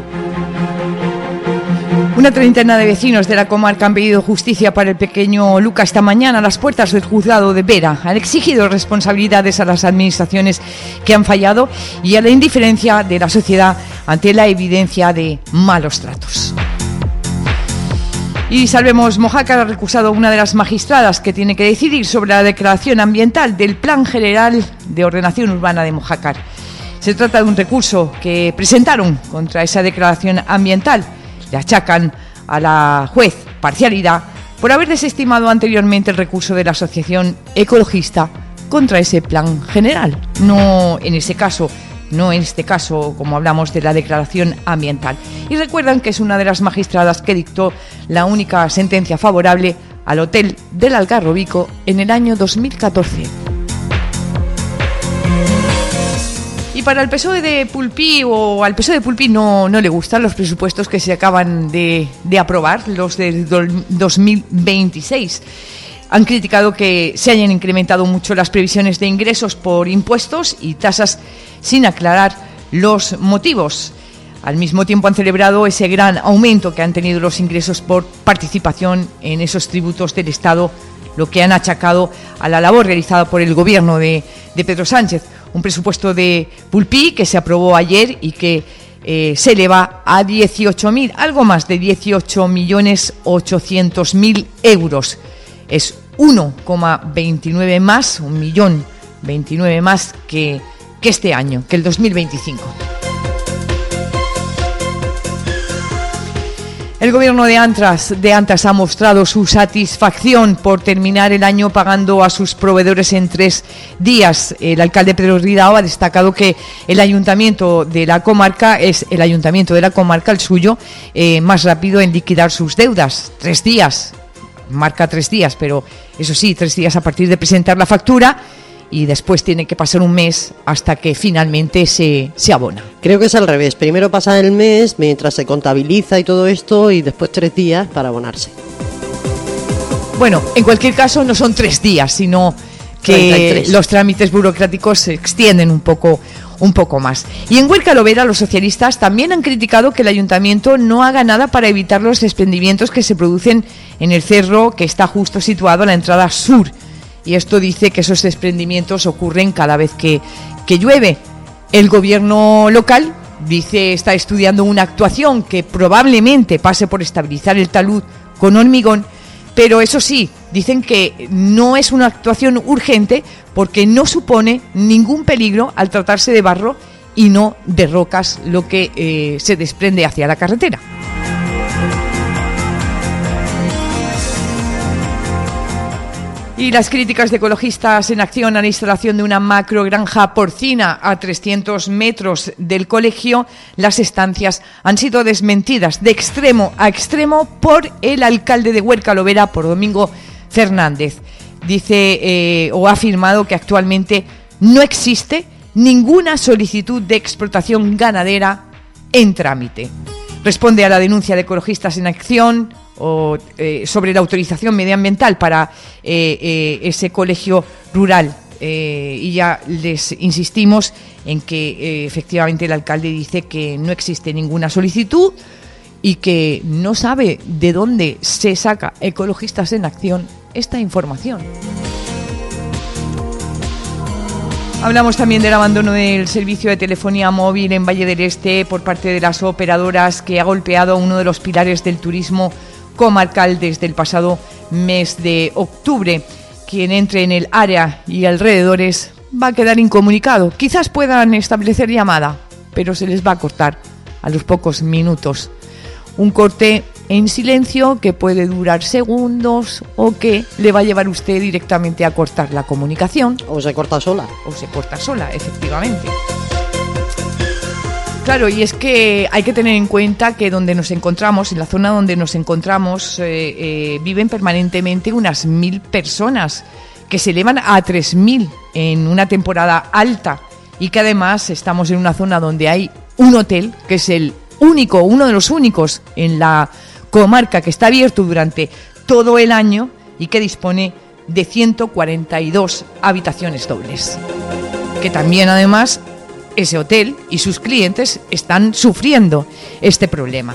Una treintena de vecinos de la comarca han pedido justicia para el pequeño Luca esta mañana a las puertas del juzgado de Vera. Han exigido responsabilidades a las administraciones que han fallado y a la indiferencia de la sociedad ante la evidencia de malos tratos. Y Salvemos Mojácar ha recusado a una de las magistradas que tiene que decidir sobre la declaración ambiental del Plan General de Ordenación Urbana de Mojácar. Se trata de un recurso que presentaron contra esa declaración ambiental. Le achacan a la juez parcialidad por haber desestimado anteriormente el recurso de la Asociación Ecologista contra ese Plan General. No en ese caso. No en este caso, como hablamos, de la declaración ambiental. Y recuerdan que es una de las magistradas que dictó la única sentencia favorable al Hotel del Algarrobico en el año dos mil catorce. Y para el P S O E de Pulpí, o al P S O E de Pulpí no, no le gustan los presupuestos que se acaban de, de aprobar, los del dos mil veintiséis. Han criticado que se hayan incrementado mucho las previsiones de ingresos por impuestos y tasas sin aclarar los motivos. Al mismo tiempo han celebrado ese gran aumento que han tenido los ingresos por participación en esos tributos del Estado, lo que han achacado a la labor realizada por el gobierno de, de Pedro Sánchez. Un presupuesto de Pulpí que se aprobó ayer y que eh, se eleva a dieciocho mil, algo más de dieciocho millones ochocientos mil euros. Es uno coma veintinueve más, un millón veintinueve más que, que este año, que el dos mil veinticinco. El gobierno de Antras, de Antras ha mostrado su satisfacción por terminar el año pagando a sus proveedores en tres días. El alcalde Pedro Ridao ha destacado que el ayuntamiento de la comarca es el ayuntamiento de la comarca, el suyo, eh, más rápido en liquidar sus deudas. Tres días. Marca tres días, pero eso sí, tres días a partir de presentar la factura y después tiene que pasar un mes hasta que finalmente se, se abona. Creo que es al revés, primero pasa el mes mientras se contabiliza y todo esto y después tres días para abonarse. Bueno, en cualquier caso no son tres días, sino que treinta y tres. Los trámites burocráticos se extienden un poco un poco más. Y en Huerca Lovera los socialistas también han criticado que el ayuntamiento no haga nada para evitar los desprendimientos que se producen en el cerro que está justo situado a la entrada sur. Y esto dice que esos desprendimientos ocurren cada vez que, que llueve. El gobierno local dice está estudiando una actuación que probablemente pase por estabilizar el talud con hormigón, pero eso sí, dicen que no es una actuación urgente porque no supone ningún peligro al tratarse de barro y no de rocas, lo que eh, se desprende hacia la carretera. Y las críticas de Ecologistas en Acción a la instalación de una macrogranja porcina a trescientos metros del colegio Las Estancias han sido desmentidas de extremo a extremo por el alcalde de Huerca Lovera, por Domingo Fernández. Dice eh, o ha afirmado que actualmente no existe ninguna solicitud de explotación ganadera en trámite. Responde a la denuncia de Ecologistas en Acción o, eh, sobre la autorización medioambiental para eh, eh, ese colegio rural. Eh, y ya les insistimos en que eh, efectivamente el alcalde dice que no existe ninguna solicitud y que no sabe de dónde se saca Ecologistas en Acción esta información. Hablamos también del abandono del servicio de telefonía móvil en Valle del Este por parte de las operadoras, que ha golpeado a uno de los pilares del turismo comarcal desde el pasado mes de octubre. Quien entre en el área y alrededores va a quedar incomunicado. Quizás puedan establecer llamada, pero se les va a cortar a los pocos minutos. Un corte en silencio que puede durar segundos o que le va a llevar usted directamente a cortar la comunicación. O se corta sola. O se corta sola, efectivamente. Claro, y es que hay que tener en cuenta que donde nos encontramos, en la zona donde nos encontramos, eh, eh, viven permanentemente unas mil personas, que se elevan a tres mil en una temporada alta, y que además estamos en una zona donde hay un hotel, que es el único, uno de los únicos en la comarca que está abierto durante todo el año y que dispone de ciento cuarenta y dos habitaciones dobles. Que también además ese hotel y sus clientes están sufriendo este problema.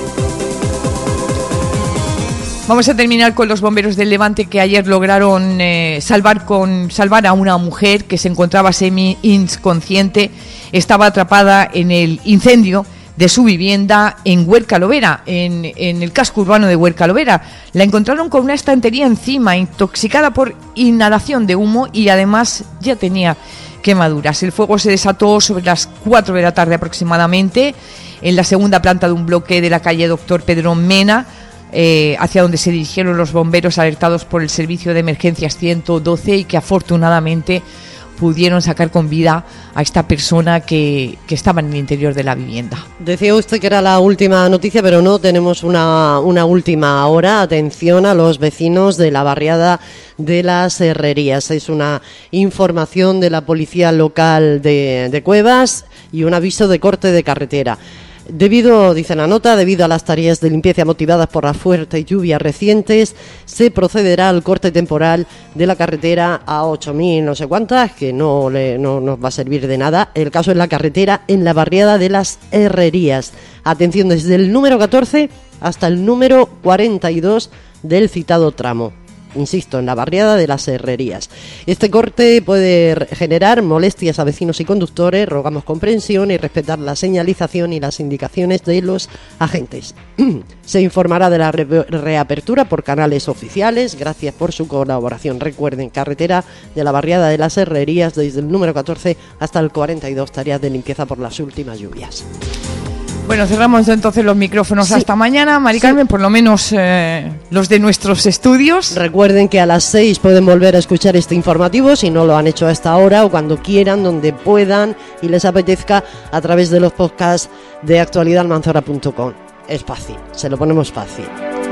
Vamos a terminar con los bomberos del Levante, que ayer lograron eh, salvar con salvar a una mujer que se encontraba semi-inconsciente. Estaba atrapada en el incendio de su vivienda en Huerca-Lovera, en, en el casco urbano de Huerca-Lovera. La encontraron con una estantería encima, intoxicada por inhalación de humo, y además ya tenía quemaduras. El fuego se desató sobre las cuatro de la tarde aproximadamente en la segunda planta de un bloque de la calle Doctor Pedro Mena, eh, hacia donde se dirigieron los bomberos alertados por el servicio de emergencias ciento doce, y que afortunadamente pudieron sacar con vida a esta persona que, que estaba en el interior de la vivienda. Decía usted que era la última noticia, pero no, tenemos una, una última hora. Atención a los vecinos de la barriada de las Herrerías. Es una información de la policía local de, de Cuevas y un aviso de corte de carretera. Debido, dice la nota, debido a las tareas de limpieza motivadas por las fuertes lluvias recientes, se procederá al corte temporal de la carretera A ocho mil no sé cuántas, que no, le, no nos va a servir de nada. El caso es la carretera en la barriada de las Herrerías. Atención, desde el número catorce hasta el número cuarenta y dos del citado tramo. Insisto, en la barriada de las Herrerías. Este corte puede generar molestias a vecinos y conductores. Rogamos comprensión y respetar la señalización y las indicaciones de los agentes. Se informará de la re- reapertura por canales oficiales. Gracias por su colaboración. Recuerden, carretera de la barriada de las Herrerías, desde el número catorce hasta el cuarenta y dos, tareas de limpieza por las últimas lluvias. Bueno, cerramos entonces los micrófonos sí. hasta mañana. Mari Carmen, sí. por lo menos eh, los de nuestros estudios. Recuerden que a las seis pueden volver a escuchar este informativo, si no lo han hecho hasta ahora, o cuando quieran, donde puedan y les apetezca, a través de los podcasts de actualidad almanzora punto com. Es fácil, se lo ponemos fácil.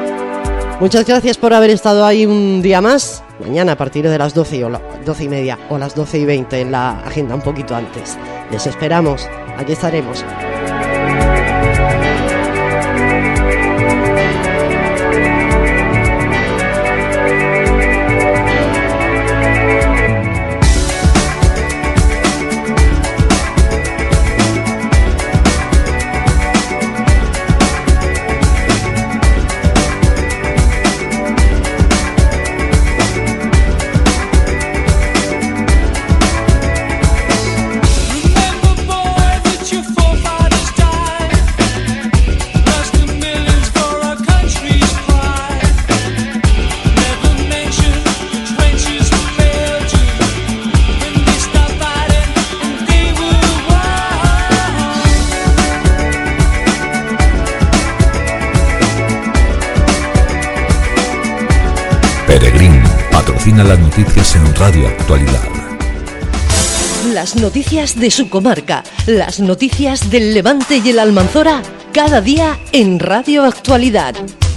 Muchas gracias por haber estado ahí un día más. Mañana a partir de las doce, o la, doce y media o las doce y veinte en la agenda, un poquito antes. Les esperamos, aquí estaremos. Peregrín patrocina las noticias en Radio Actualidad. Las noticias de su comarca, las noticias del Levante y el Almanzora, cada día en Radio Actualidad.